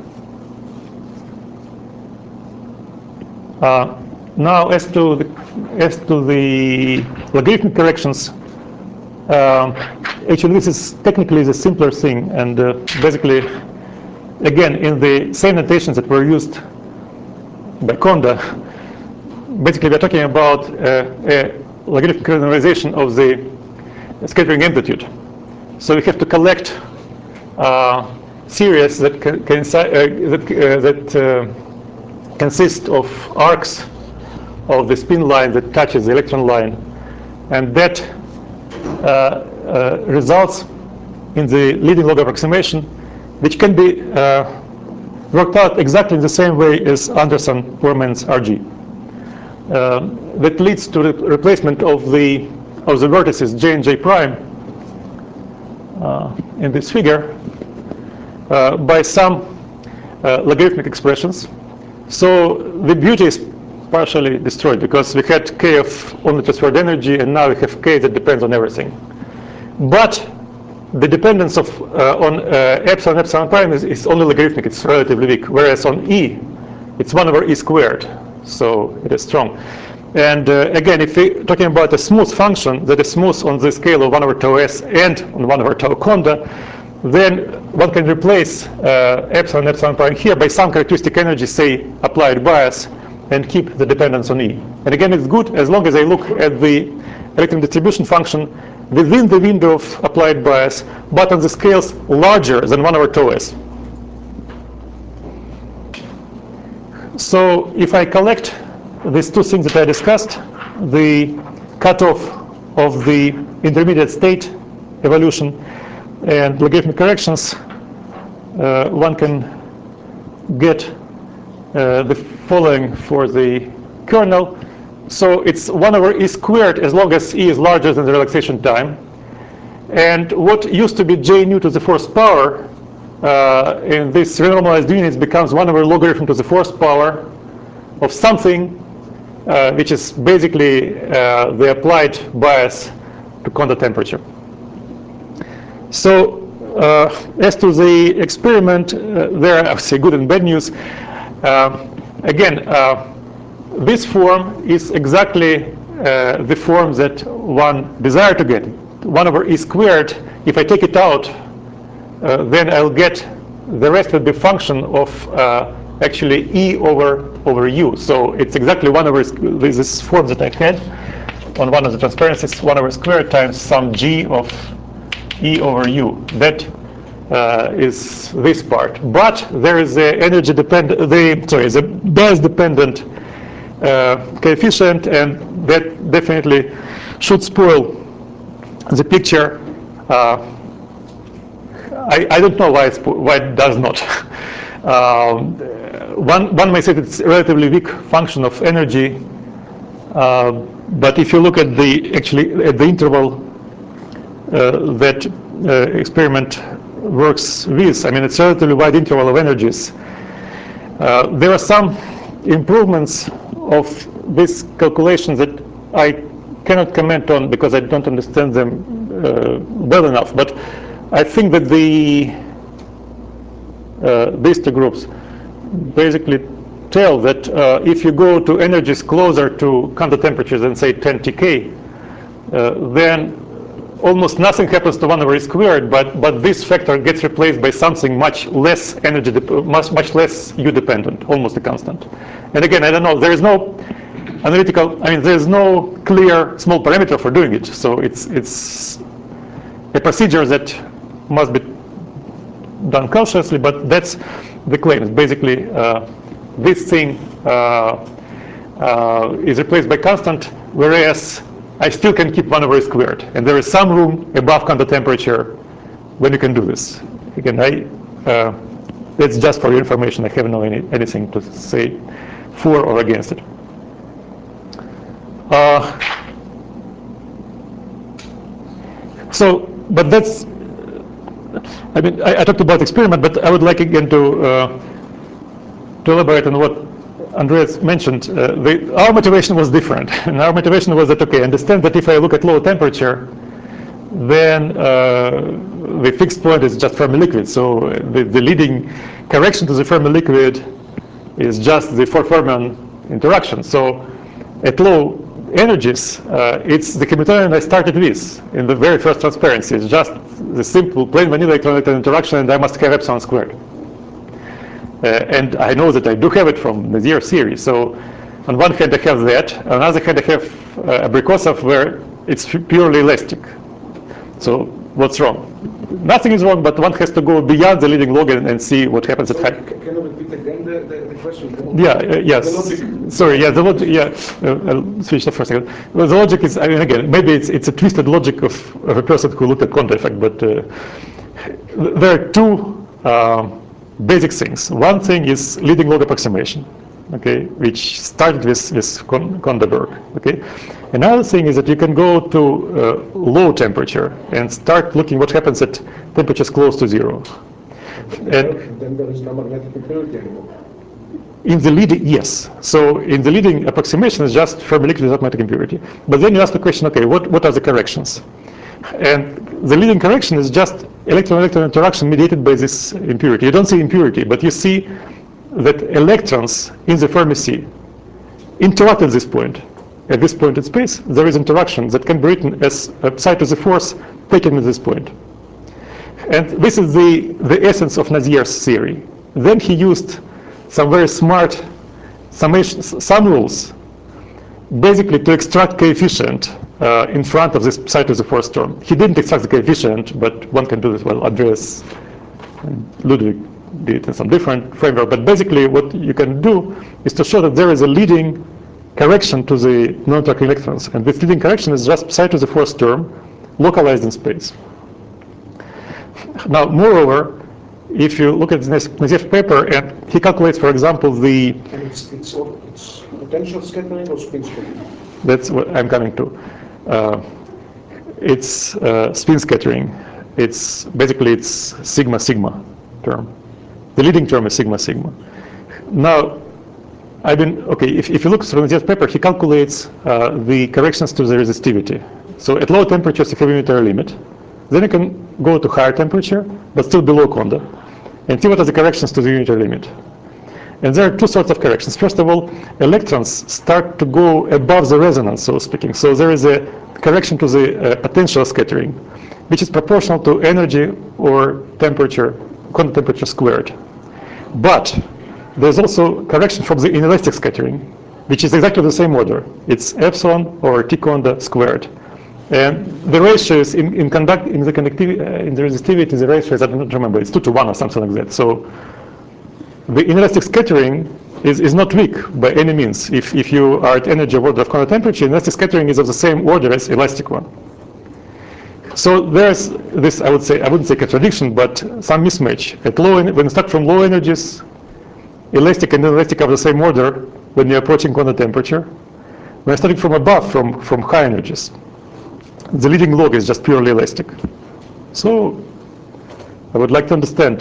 Uh, now, as to the, as to the logarithmic corrections, uh, actually this is technically the simpler thing, and uh, basically, again, in the same notations that were used by Konda, basically we're talking about uh, a logarithmic kernelization of the scattering amplitude. So we have to collect uh, series that can, can uh, that, uh, that uh, consist of arcs of the spin line that touches the electron line, and that uh, uh, results in the leading log approximation, which can be uh, worked out exactly in the same way as Anderson-Borman's R G. Uh, that leads to the replacement of the of the vertices J and J prime uh, in this figure uh, by some uh, logarithmic expressions. So the beauty is partially destroyed because we had K of only transferred energy, and now we have K that depends on everything. But the dependence of uh, on uh, epsilon epsilon prime is, is only logarithmic. It's relatively weak, whereas on E, it's one over E squared, so it is strong. And uh, again, if we're talking about a smooth function that is smooth on the scale of one over tau s and on one over tau conda, then one can replace uh, epsilon epsilon prime here by some characteristic energy, say applied bias, and keep the dependence on E. And again, it's good as long as I look at the electron distribution function within the window of applied bias, but on the scales larger than one over tau s. So if I collect these two things that I discussed, the cutoff of the intermediate state evolution and logarithmic corrections, uh, one can get uh, the following for the kernel. So it's one over e squared as long as e is larger than the relaxation time. And what used to be j nu to the fourth power uh, in this renormalized units becomes one over logarithm to the fourth power of something uh, which is basically uh, the applied bias to Kondo temperature. So uh, as to the experiment, uh, there are, I would say, good and bad news. Uh, again, uh, this form is exactly uh, the form that one desired to get. one over e squared, if I take it out, uh, then I'll get the rest will be function of uh, actually e over over u. So it's exactly one over this form that I had on one of the transparencies, one over squared times some g of e over u. That uh, is this part. But there is a energy dependent, the sorry, the bias dependent uh, coefficient, and that definitely should spoil the picture. Uh, I, I don't know why, it's, why it does not. um, one, one may say it's a relatively weak function of energy, uh, but if you look at the actually at the interval uh, that uh, experiment works with, I mean it's a relatively wide interval of energies. Uh, there are some improvements of this calculation that I cannot comment on because I don't understand them uh, well enough. But I think that the uh, these two groups basically tell that uh, if you go to energies closer to Kondo temperatures than say ten T K, uh, then almost nothing happens to one over e squared, but but this factor gets replaced by something much less energy, much much less u dependent, almost a constant. And again, I don't know. There is no analytical. I mean, there is no clear small parameter for doing it. So it's it's a procedure that must be done cautiously. But that's the claim. It's basically uh, this thing uh, uh, is replaced by constant, whereas I still can keep one over e squared, and there is some room above Kondo temperature when you can do this. Again, I uh, that's just for your information. I have no any, anything to say for or against it. Uh, so, but that's. I mean, I, I talked about experiment, but I would like again to uh, to elaborate on what Andreas mentioned. Uh, the, our motivation was different, and our motivation was that okay, understand that if I look at low temperature, then uh, the fixed point is just Fermi liquid. So the, the leading correction to the Fermi liquid is just the four fermion interaction. So at low energies, uh, it's the Hamiltonian I started with in the very first transparency. It's just the simple plain vanilla electron-electron interaction, and I must have epsilon squared. Uh, and I know that I do have it from the Navier series. So on one hand I have that, on the other hand I have uh, Abrikosov where it's purely elastic. So what's wrong? Nothing is wrong, but one has to go beyond the leading log and, and see what happens so at high. Can you repeat again the, the, the question? Yeah, uh, yes. Sorry, yeah, the logic, yeah, uh, I'll switch that for a second. Well, the logic is, I mean, again, maybe it's, it's a twisted logic of, of a person who looked at Kondo effect, but uh, there are two uh, basic things. One thing is leading log approximation, okay, which started with, with Kondo-Berg, okay. Another thing is that you can go to uh, low temperature and start looking what happens at temperatures close to zero. And then there is no magnetic impurity anymore. in the leading, yes. So in the leading approximation is just Fermi liquid without magnetic impurity. But then you ask the question, okay, what, what are the corrections? And the leading correction is just electron-electron interaction mediated by this impurity. You don't see impurity, but you see that electrons in the Fermi sea interact at this point. At this point in space, there is interaction that can be written as a psi to the fourth taken at this point. And this is the, the essence of Nazier's theory. Then he used some very smart summation, sum rules, basically to extract coefficient uh, in front of this psi to the fourth term. He didn't extract the coefficient, but one can do this well. Andreas and Ludwig did it in some different framework. But basically, what you can do is to show that there is a leading correction to the non-interacting electrons. And this leading correction is just psi to the fourth term, localized in space. Now, moreover, if you look at Nazev's paper, and he calculates, for example, the... And it's, it's, it's potential scattering or spin scattering? That's what I'm coming to. Uh, it's uh, spin scattering. It's basically it's sigma sigma term. The leading term is sigma sigma. Now, I've been okay. If, if you look through Nazev's paper, he calculates uh, the corrections to the resistivity. So at low temperatures, you have a unitary limit. Then you can go to higher temperature, but still below Kondo, and see what are the corrections to the unitary limit. And there are two sorts of corrections. First of all, electrons start to go above the resonance, so speaking. So there is a correction to the uh, potential scattering, which is proportional to energy or temperature, quantum temperature squared. But there's also correction from the inelastic scattering, which is exactly the same order. It's epsilon or T Kondo squared. And the ratio is in, in conduct in the conductivity uh, in the resistivity. The ratio is, I don't remember. It's two to one or something like that. So the inelastic scattering is, is not weak by any means. If if you are at energy of order of Kondo temperature, inelastic scattering is of the same order as elastic one. So there's this, I would say, I wouldn't say contradiction, but some mismatch. At low, when you start from low energies, elastic and inelastic are of the same order when you're approaching Kondo temperature. When you're starting from above, from from high energies, the leading log is just purely elastic. So I would like to understand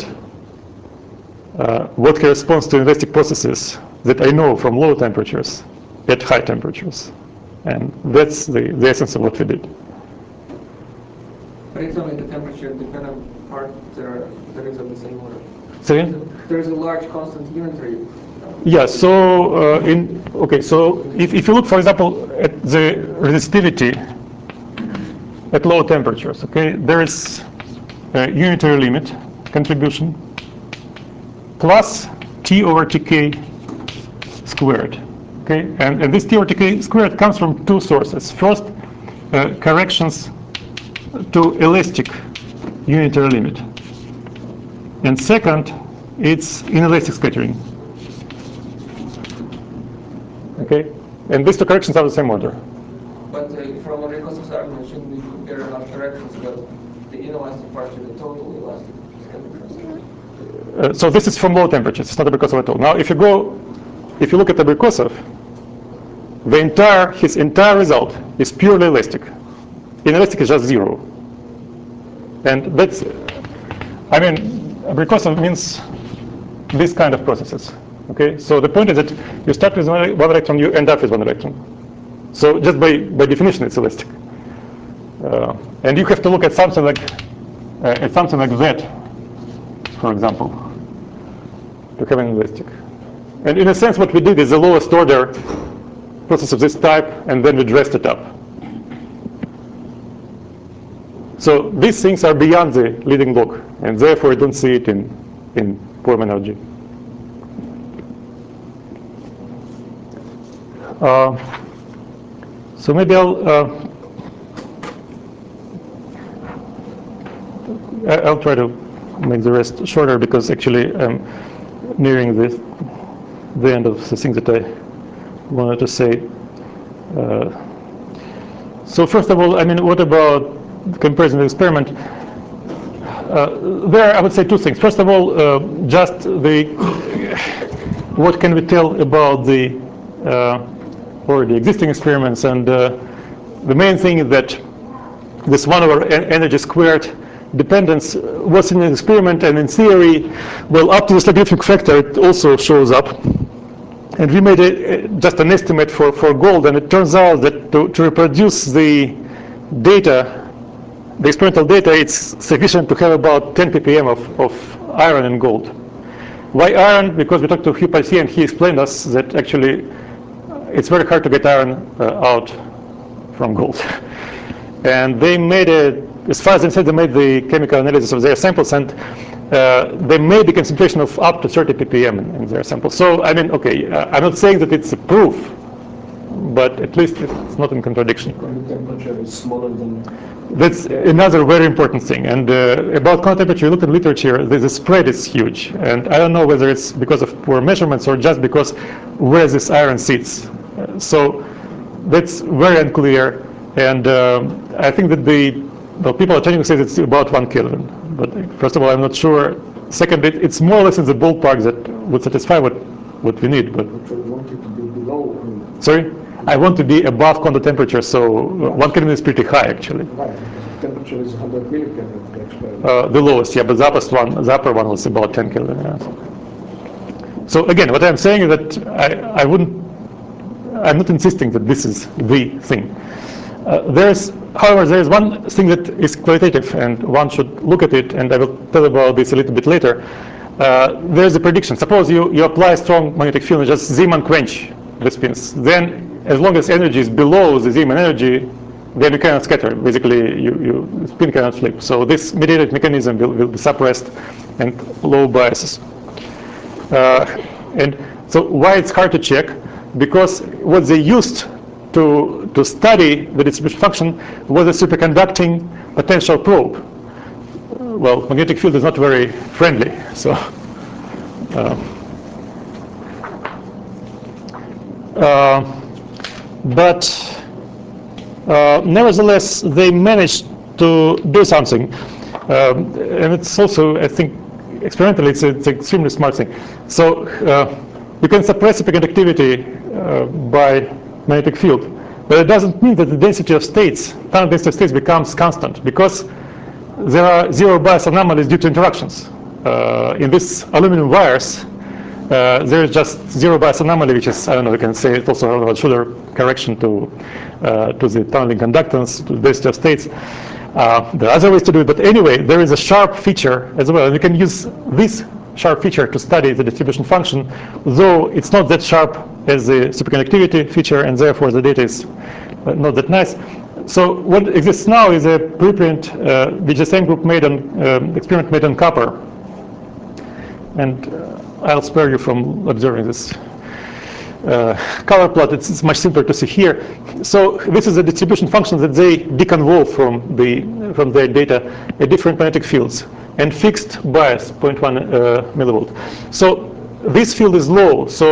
uh, what corresponds to elastic processes that I know from low temperatures at high temperatures. And that's the, the essence of what we did. But it's only the temperature dependent part there, that is of the same order. Say? There's a large constant unitary. Yeah, so uh, in, okay, so if, if you look, for example, at the resistivity at low temperatures, okay, there is a unitary limit contribution plus T over T K squared, okay, and, and this T over T K squared comes from two sources. First, uh, corrections to elastic unitary limit, and second, it's inelastic scattering, okay, and these two corrections are the same order. But uh, from a Ricos's argument, shouldn't we compare enough corrections that the inelastic part to the total elastic is going to be uh, So this is from low temperatures. It's not Abrikosov at all. Now, if you go, if you look at Abrikosov, the entire his entire result is purely elastic. Inelastic is just zero, and that's, I mean, Abrikosov means this kind of processes. Okay, so the point is that you start with one, one electron, you end up with one electron. So just by, by definition, it's elastic. Uh, and you have to look at something like uh, at something like that, for example, to have an elastic. And in a sense, what we did is the lowest order process of this type, and then we dressed it up. So these things are beyond the leading log, and therefore you don't see it in in Bohm energy. Uh, So maybe I'll uh, I'll try to make the rest shorter, because actually I'm nearing the the end of the things that I wanted to say. Uh, so first of all, I mean, what about comparison experiment? Uh, there, I would say two things. First of all, uh, just the what can we tell about the uh, already existing experiments, and uh, the main thing is that this one over energy squared dependence was in an experiment, and in theory, well, up to this logarithmic factor, it also shows up. And we made a, just an estimate for, for gold, and it turns out that to, to reproduce the data, the experimental data, it's sufficient to have about ten ppm of, of iron and gold. Why iron? Because we talked to Hugh Palcier, and he explained us that actually it's very hard to get iron uh, out from gold. And they made a, as far as they said, they made the chemical analysis of their samples, and uh, they made the concentration of up to thirty ppm in, in their samples. So, I mean, okay, uh, I'm not saying that it's a proof, but at least it's not in contradiction. Quantum temperature is smaller than. That's another very important thing. And uh, about quantum temperature, you look at literature, the, the spread is huge. And I don't know whether it's because of poor measurements or just because where this iron sits. Uh, so that's very unclear. And uh, I think that the well, people are trying to say it's about one Kelvin. But first of all, I'm not sure. Second, it, it's more or less in the ballpark that would satisfy what, what we need. But So you want it to be below. um, sorry? I want to be above quantum temperature, so uh, one Kelvin is pretty high, actually. Right, because the temperature is one hundred millikelvin for the experiment. Uh, the lowest, yeah, but the upper one, the upper one was about ten Kelvin. Yeah. So again, what I'm saying is that I, I wouldn't, I'm not insisting that this is the thing. Uh, there's, however, there is one thing that is qualitative, and one should look at it, and I will tell about this a little bit later. Uh, there's a prediction. Suppose you, you apply a strong magnetic field and just Zeeman quench the spins. Then, as long as energy is below the Zeeman energy, then you cannot scatter. Basically, you, you spin cannot flip. So this mediated mechanism will, will be suppressed and low biases. Uh, and so why it's hard to check? Because what they used to, to study the distribution function was a superconducting potential probe. Well, magnetic field is not very friendly. So. Uh, uh, But uh, nevertheless, they managed to do something. Um, and it's also, I think, experimentally, it's, a, it's an extremely smart thing. So uh, you can suppress superconductivity uh, by magnetic field. But it doesn't mean that the density of states, tunnel density of states, becomes constant, because there are zero bias anomalies due to interactions. Uh, in these aluminum wires, Uh, there is just zero bias anomaly, which is, I don't know, you can say it's also a Schüler correction to uh, to the tunneling conductance, to the density of states. Uh, there are other ways to do it, but anyway, there is a sharp feature as well. And you can use this sharp feature to study the distribution function, though it's not that sharp as the superconductivity feature, and therefore the data is uh, not that nice. So what exists now is a preprint uh, which the same group made on um, experiment made on copper. And uh, I'll spare you from observing this uh, color plot. It's, it's much simpler to see here. So this is a distribution function that they deconvolve from the from their data at different magnetic fields and fixed bias zero point one uh, millivolt. So this field is low. So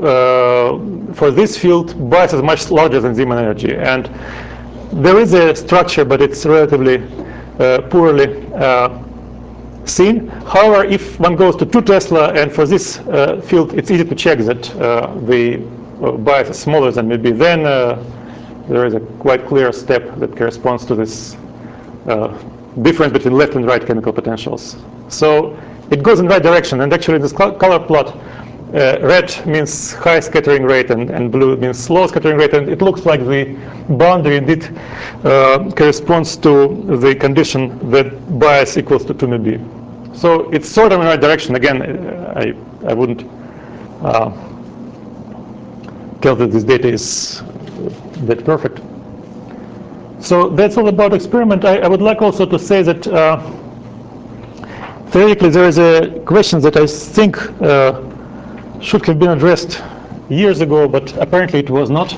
uh, for this field, bias is much larger than Zeeman energy. And there is a structure, but it's relatively uh, poorly uh, seen. However, if one goes to two Tesla, and for this uh, field, it's easy to check that uh, the uh, bias is smaller than maybe, then uh, there is a quite clear step that corresponds to this uh, difference between left and right chemical potentials. So it goes in the right direction. And actually, in this color plot, uh, red means high scattering rate, and, and blue means low scattering rate. And it looks like the boundary indeed uh, corresponds to the condition that bias equals to two mu b. So it's sort of in the right direction. Again, I, I wouldn't uh, tell that this data is that perfect. So that's all about experiment. I, I would like also to say that uh, theoretically there is a question that I think uh, should have been addressed years ago, but apparently it was not.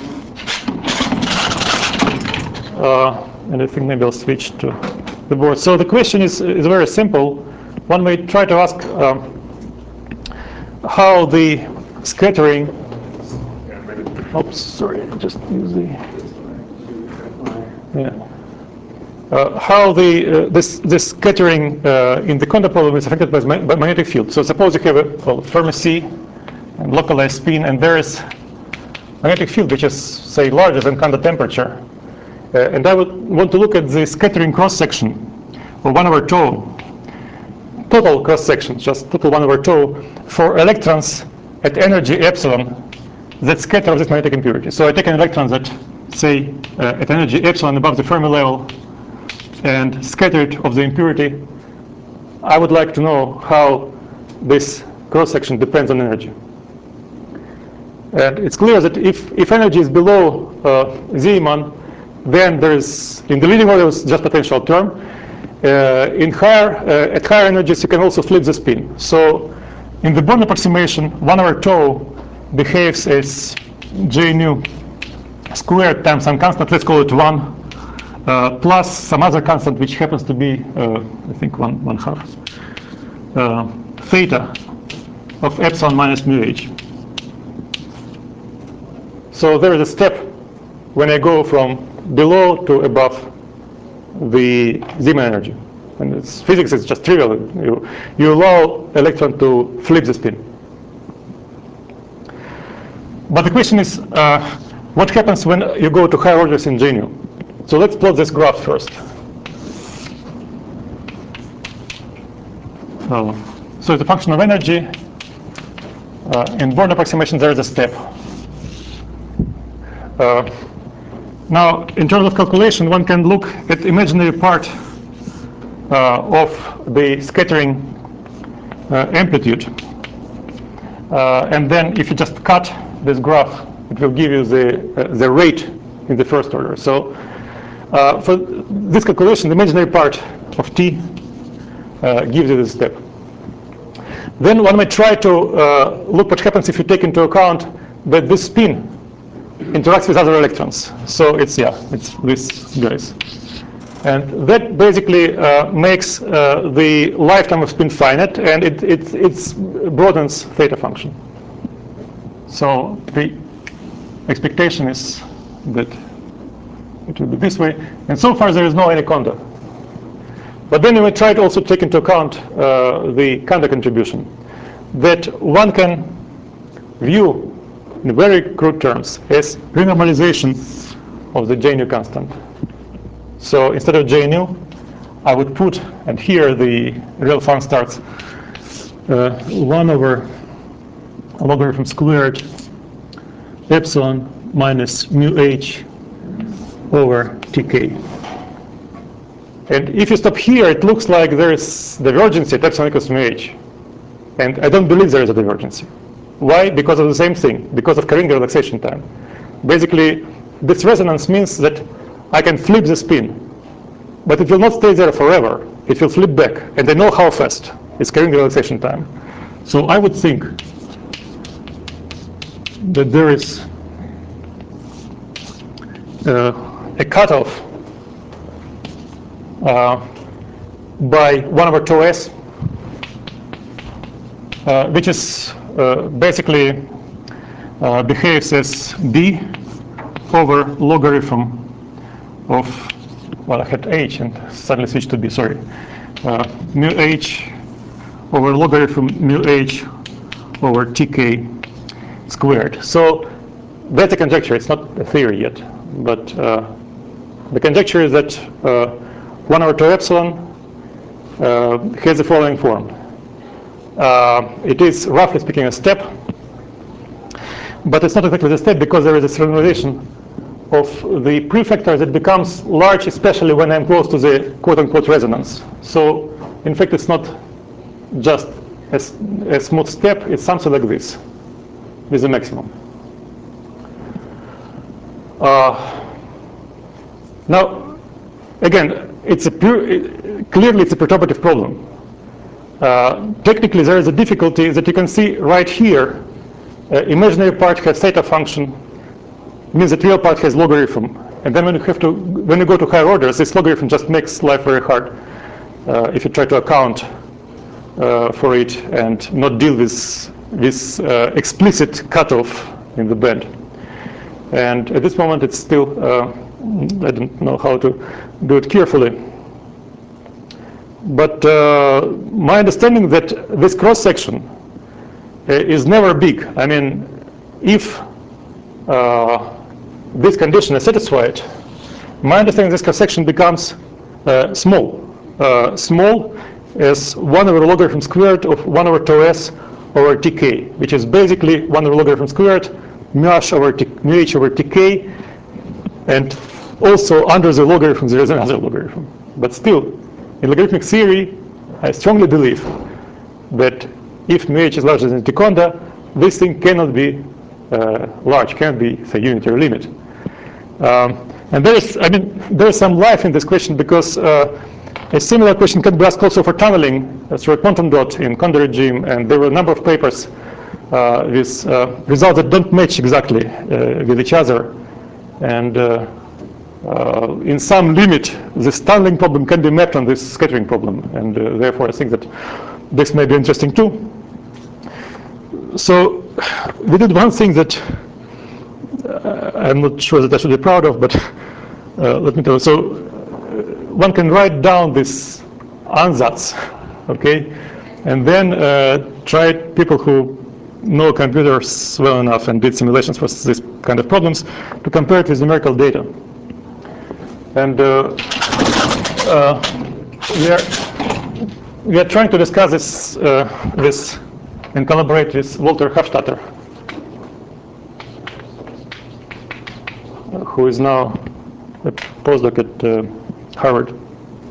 Uh, and I think maybe I'll switch to the board. So the question is, is very simple. One may try to ask um, how the scattering, oops, sorry, just use the, yeah. Uh, how the uh, this this scattering uh, in the quantum problem is affected by, by magnetic field. So suppose you have a well, Fermi C and localized spin, and there is magnetic field which is, say, larger than quantum temperature. Uh, and I would want to look at the scattering cross-section of one over tau, total cross-section, just total one over tau, for electrons at energy epsilon that scatter this magnetic impurity. So I take an electron that, say, uh, at energy epsilon above the Fermi level and scatter it of the impurity. I would like to know how this cross-section depends on energy. And it's clear that if, if energy is below uh, Zeeman, then there is, in the leading order, it's just potential term. Uh, in higher, uh, at higher energies, you can also flip the spin. So in the Born approximation, one over tau behaves as J nu squared times some constant, let's call it one, uh, plus some other constant which happens to be, uh, I think, one, one half, uh, theta of epsilon minus mu h. So there is a step when I go from below to above the Zeeman energy. And it's, physics is just trivial. You, you allow electron to flip the spin. But the question is, uh, what happens when you go to higher orders in G N U? So let's plot this graph first. So, so it's a function of energy. Uh, in Born approximation, there is a step. Uh, now, in terms of calculation, one can look at imaginary part uh, of the scattering uh, amplitude. Uh, and then if you just cut this graph, it will give you the, uh, the rate in the first order. So uh, for this calculation, the imaginary part of t uh, gives you this step. Then one may try to uh, look what happens if you take into account that this spin interacts with other electrons. So it's, yeah, it's this guys. And that basically uh, makes uh, the lifetime of spin finite, and it, it it's broadens theta function. So the expectation is that it will be this way. And so far, there is no any Kondo. But then we try to also take into account uh, the Kondo contribution, that one can view in very crude terms as renormalization of the J N U constant. So instead of J N U, I would put, and here the real fun starts, uh, one over logarithm squared epsilon minus mu h over tk. And if you stop here, it looks like there is divergence at epsilon equals mu h. And I don't believe there is a divergence. Why? Because of the same thing, because of Carrington relaxation time. Basically, this resonance means that I can flip the spin, but it will not stay there forever. It will flip back, and I know how fast. It's Carrington relaxation time. So I would think that there is uh, a cutoff uh, by one over two s, uh, which is uh, basically uh, behaves as b over logarithm of, well, I had h and suddenly switched to b, sorry. Uh, mu h over logarithm mu h over tk squared. So that's a conjecture. It's not a theory yet. But uh, the conjecture is that uh, one over two epsilon uh, has the following form. Uh, it is, roughly speaking, a step. But it's not exactly a step because there is a renormalization of the prefactor that becomes large, especially when I'm close to the quote-unquote resonance. So, in fact, it's not just a, a smooth step. It's something like this with the maximum. Uh, now, again, it's a pure, it, clearly it's a perturbative problem. Uh, technically, there is a difficulty that you can see right here. Uh, imaginary part has theta function, means that real part has logarithm. And then when you have to, when you go to higher orders, this logarithm just makes life very hard uh, if you try to account uh, for it and not deal with this uh, explicit cutoff in the band. And at this moment, it's still, uh, I don't know how to do it carefully. But uh, my understanding that this cross-section uh, is never big. I mean, if uh, this condition is satisfied, my understanding this cross-section becomes uh, small. Uh, small as one over logarithm squared of one over two s over tk, which is basically one over logarithm squared mu h over t, mu h over tk, and also under the logarithm there is another logarithm. But still, in logarithmic theory, I strongly believe that if mu h is larger than t conda, this thing cannot be uh, large, can't be a unitary limit. Um, and there is, I mean, there is some life in this question because uh, a similar question can be asked also for tunneling uh, through a quantum dot in Kondo regime, and there were a number of papers uh, with uh, results that don't match exactly uh, with each other. And uh, uh, in some limit, this tunneling problem can be mapped on this scattering problem. And uh, therefore, I think that this may be interesting too. So we did one thing that uh, I'm not sure that I should be proud of, but uh, let me tell you. So uh, one can write down this ansatz, okay, and then uh, try people who know computers well enough and did simulations for this kind of problems to compare it with numerical data. And uh, uh, we are we are trying to discuss this uh, this and collaborate with Walter Hofstadter, who is now a postdoc at uh, Harvard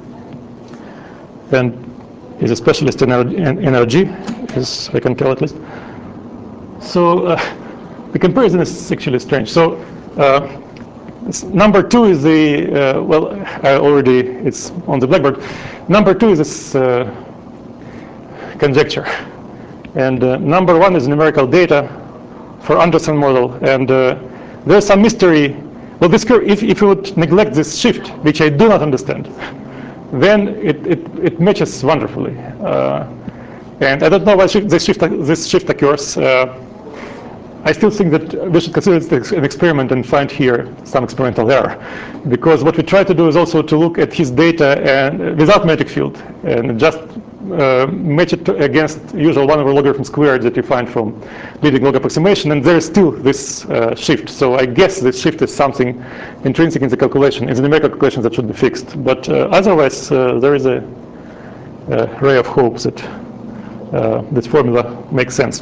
and is a specialist in N R G, as I can tell at least. So uh, the comparison is actually strange. So uh, number two is the, uh, well, I already, it's on the blackboard. Number two is this uh, conjecture. And uh, number one is numerical data for Anderson model. And uh, there's some mystery. Well, this curve, if, if you would neglect this shift, which I do not understand, then it, it, it matches wonderfully. Uh, and I don't know why shift, this, shift, this shift occurs. Uh, I still think that we should consider it an experiment and find here some experimental error. Because what we try to do is also to look at his data and without magnetic field and just uh, match it against usual one over logarithm squared that you find from leading log approximation, and there is still this uh, shift. So I guess this shift is something intrinsic in the calculation, in the numerical calculation that should be fixed. But uh, otherwise, uh, there is a, a ray of hope that uh, this formula makes sense.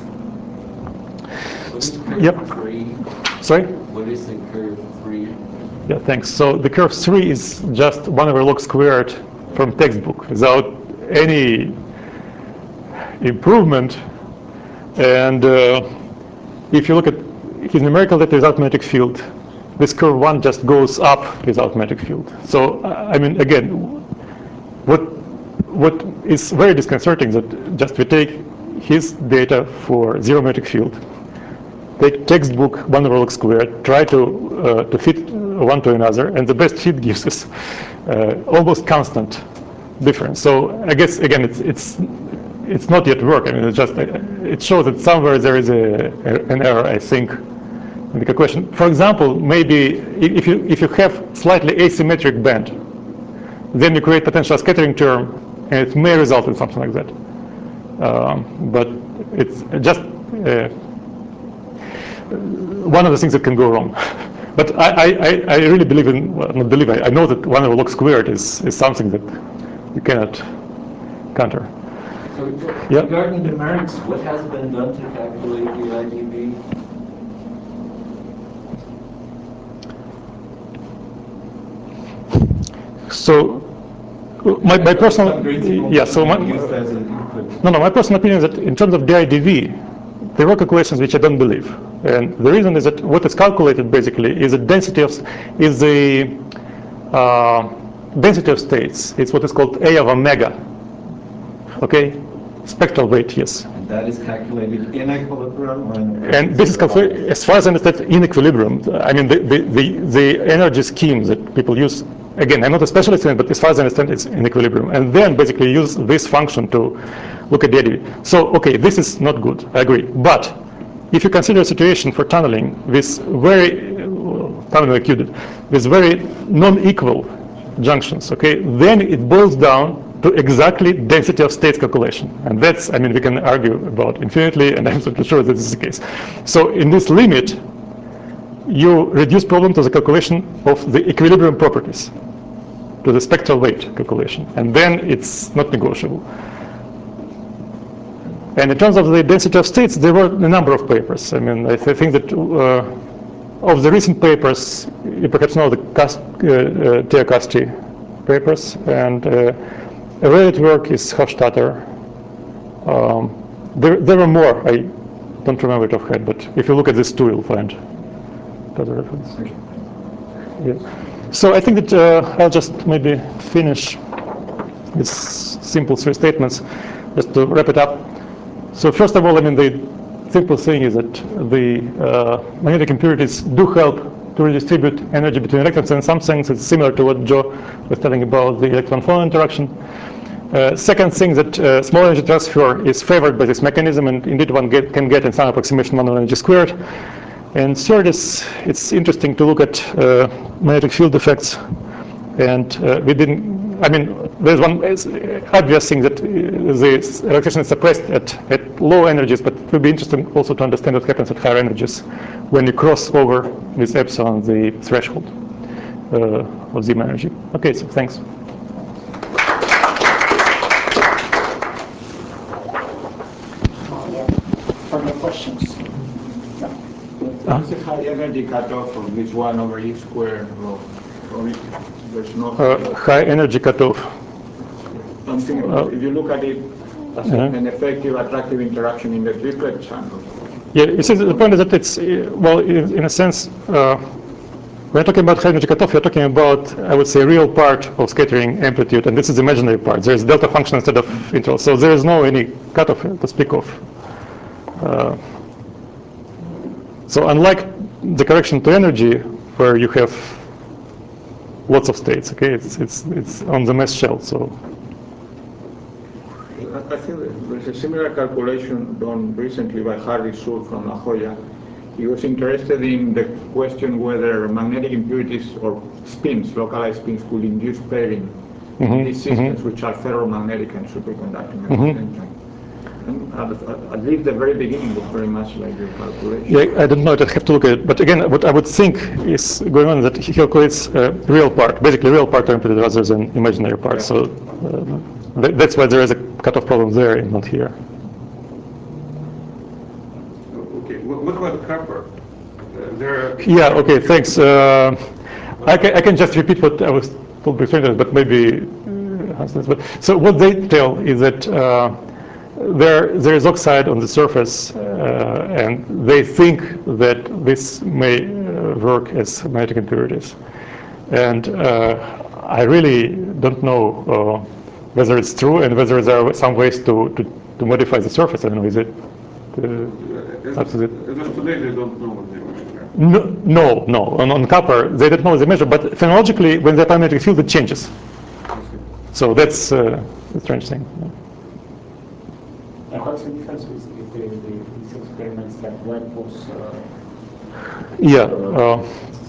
Yep. Three. Sorry? What is the curve three? Yeah, thanks. So the curve three is just one over log squared from textbook without any improvement. And uh, if you look at his numerical data without magnetic field, this curve one just goes up without magnetic field. So, I mean, again, what what is very disconcerting that just we take his data for zero magnetic field, take textbook one over log squared, try to uh, to fit one to another, and the best fit gives us uh, almost constant difference. So I guess again it's it's it's not yet work. I mean, it's just it shows that somewhere there is a, a an error, I think, in the calculation. For example, maybe if you if you have slightly asymmetric band, then you create potential scattering term, and it may result in something like that. Um, but it's just uh, one of the things that can go wrong. But I, I, I really believe in, well, not believe, I, I know that one over log squared is, is something that you cannot counter. So Yeah. regarding numerics, what has been done to calculate the I D V? So my, my personal, yeah, so my, Used as an input. no, no, my personal opinion is that in terms of the I D V, there were calculations which I don't believe. And the reason is that what is calculated basically is the density of, is the uh, density of states. It's what is called A of omega. Okay? Spectral weight, yes. And that is calculated in equilibrium or in And this is calculated, as far as I understand, in equilibrium. I mean, the, the, the, the energy scheme that people use, again, I'm not a specialist in it, but as far as I understand, it's in equilibrium. And then basically use this function to look at the I D V. So, okay, this is not good, I agree. But if you consider a situation for tunneling with very, well, tunneling like you did, with very non-equal junctions, okay, then it boils down to exactly density of states calculation. And that's, I mean, we can argue about infinitely, and I'm absolutely sure that this is the case. So in this limit, you reduce problem to the calculation of the equilibrium properties, to the spectral weight calculation. And then it's not negotiable. And in terms of the density of states, there were a number of papers. I mean, I th think that uh, of the recent papers, you perhaps know the Cast, uh, uh, Teocasti papers, and uh, a related work is Hofstadter. Um, there, there were more. I don't remember it offhand, but if you look at this too, you'll find other reference. Yeah. So I think that uh, I'll just maybe finish these simple three statements just to wrap it up. So first of all, I mean, the simple thing is that the uh, magnetic impurities do help to redistribute energy between electrons. And in some sense, it's similar to what Joe was telling about the electron-phone interaction. Uh, second thing, that uh, small energy transfer is favored by this mechanism, and indeed one get, can get in some approximation one energy squared. And third is, it's interesting to look at uh, magnetic field effects. And uh, we didn't, I mean, there's one obvious thing that the relaxation is suppressed at, at low energies, but it will be interesting also to understand what happens at higher energies when you cross over with epsilon the threshold uh, of the energy. Okay, so thanks. Further questions? No. What's the high energy cutoff of this one over e squared? Or, or there's no uh, high energy cutoff. I'm thinking, uh, if you look at it as uh-huh. an effective attractive interaction in the triplet channel. Yeah, you see, the point is that it's, uh, well, in, in a sense, uh, when you're talking about high energy cutoff, you're talking about, I would say, real part of scattering amplitude, and this is the imaginary part. There's delta function instead of interval, so there is no any cutoff to speak of. Uh, so unlike the correction to energy, where you have lots of states, okay, it's it's it's on the mass shell. So I think there's a similar calculation done recently by Harry Sur from La Jolla. He was interested in the question whether magnetic impurities or spins, localized spins, could induce pairing mm-hmm, in these systems mm-hmm. which are ferromagnetic and superconducting at mm-hmm. the same time. And at, at least the very beginning was very much like your calculation. Yeah, I don't know. I'd have to look at it. But again, what I would think is going on is that he calculates uh, real part, basically real part amplitude rather than imaginary part. Yeah. So uh, th that's why there is a cutoff problem there and not here. Okay. What about copper? Uh, there. Yeah. Okay. Thanks. Uh, I can I can just repeat what I was told before, but maybe. Uh, but so what they tell is that. Uh, There, there is oxide on the surface, uh, and they think that this may uh, work as magnetic impurities. And uh, I really don't know uh, whether it's true and whether there are some ways to, to, to modify the surface. I don't know, is it? Uh, as, of, as of today, they don't know what they measure. No, no, no. On, on copper, they don't know what they measure, but phenologically, when they apply magnetic field, it changes. So that's uh, a strange thing. And what's the difference with the, the, the, these experiments that Webb was? Uh, yeah. Uh,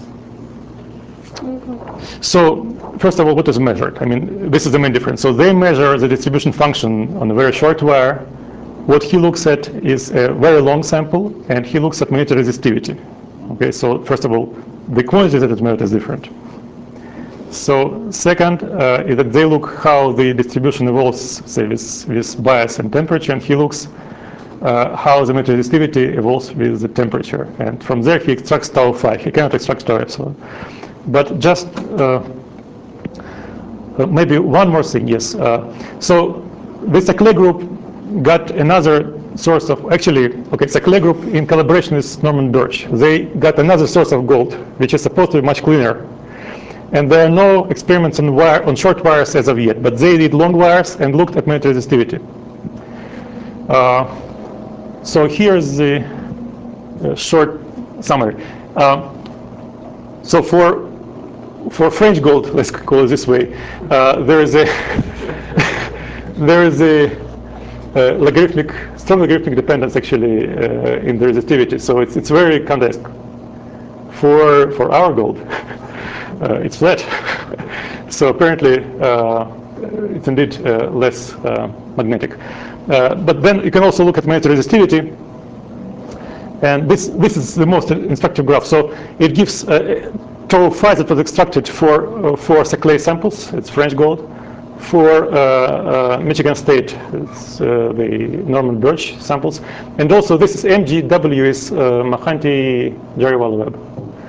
so first of all, what is measured? I mean, this is the main difference. So they measure the distribution function on a very short wire. What he looks at is a very long sample, and he looks at magnetic resistivity. Okay. So first of all, the quantity that is measured is different. So second uh, is that they look how the distribution evolves, say, with, with bias and temperature, and he looks uh, how the magnetic resistivity evolves with the temperature. And from there he extracts tau phi. He cannot extract tau epsilon. But just uh, uh, maybe one more thing, yes. Uh, so the Saclay group got another source of, actually, okay, Saclay group in collaboration with Norman Birch, they got another source of gold, which is supposed to be much cleaner. And there are no experiments on, wire, on short wires as of yet, but they did long wires and looked at magnetic resistivity. Uh, so here's the uh, short summary. Uh, so for for French gold, let's call it this way, uh, there is a there is a uh, logarithmic, strong logarithmic dependence actually uh, in the resistivity. So it's it's very condensed. For for our gold. Uh, it's flat. So apparently uh, it's indeed uh, less uh, magnetic. Uh, but then you can also look at magnetic resistivity. And this this is the most instructive graph. So it gives uh, tau phi that was extracted for, uh, for Saclay samples, it's French gold. For uh, uh, Michigan State, it's uh, the Norman Birch samples. And also this is M G W is uh, Mahanti-Jariwala web.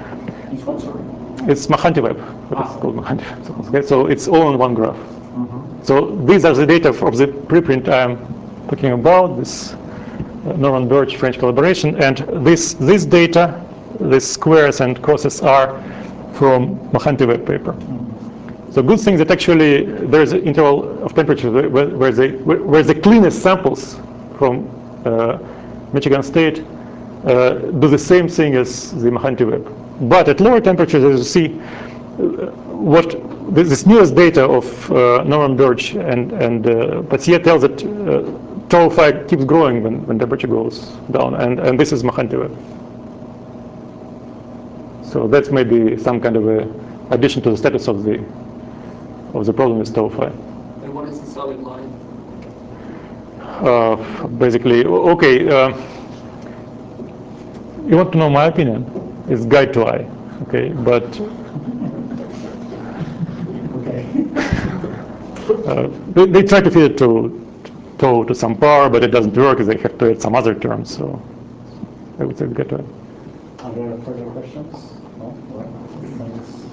It's Mahanti web. Ah. It's called Mahanti. Okay, so it's all on one graph. Mm-hmm. So these are the data of the preprint I'm talking about, this uh, Norman Birch French collaboration. And this, this data, these squares and crosses are from Mahanti web paper. Mm-hmm. So good thing that actually there's an interval of temperature where, where, they, where the cleanest samples from uh, Michigan State uh, do the same thing as the Mahanti web. But at lower temperatures, as you see, what this, this newest data of uh, Norman Birch and, and uh, Pattier tells that uh, tau phi keeps growing when, when temperature goes down, and, and this is Machanti. So that's maybe some kind of a addition to the status of the of the problem with tau phi. And what is the solid line? Uh, basically, okay. Uh, you want to know my opinion? It's guide to I. Okay, but uh, they, they try to feed it to tau to some power, but it doesn't work because they have to add some other terms. So I would say guide to I. Are there further questions? No? Well, thanks.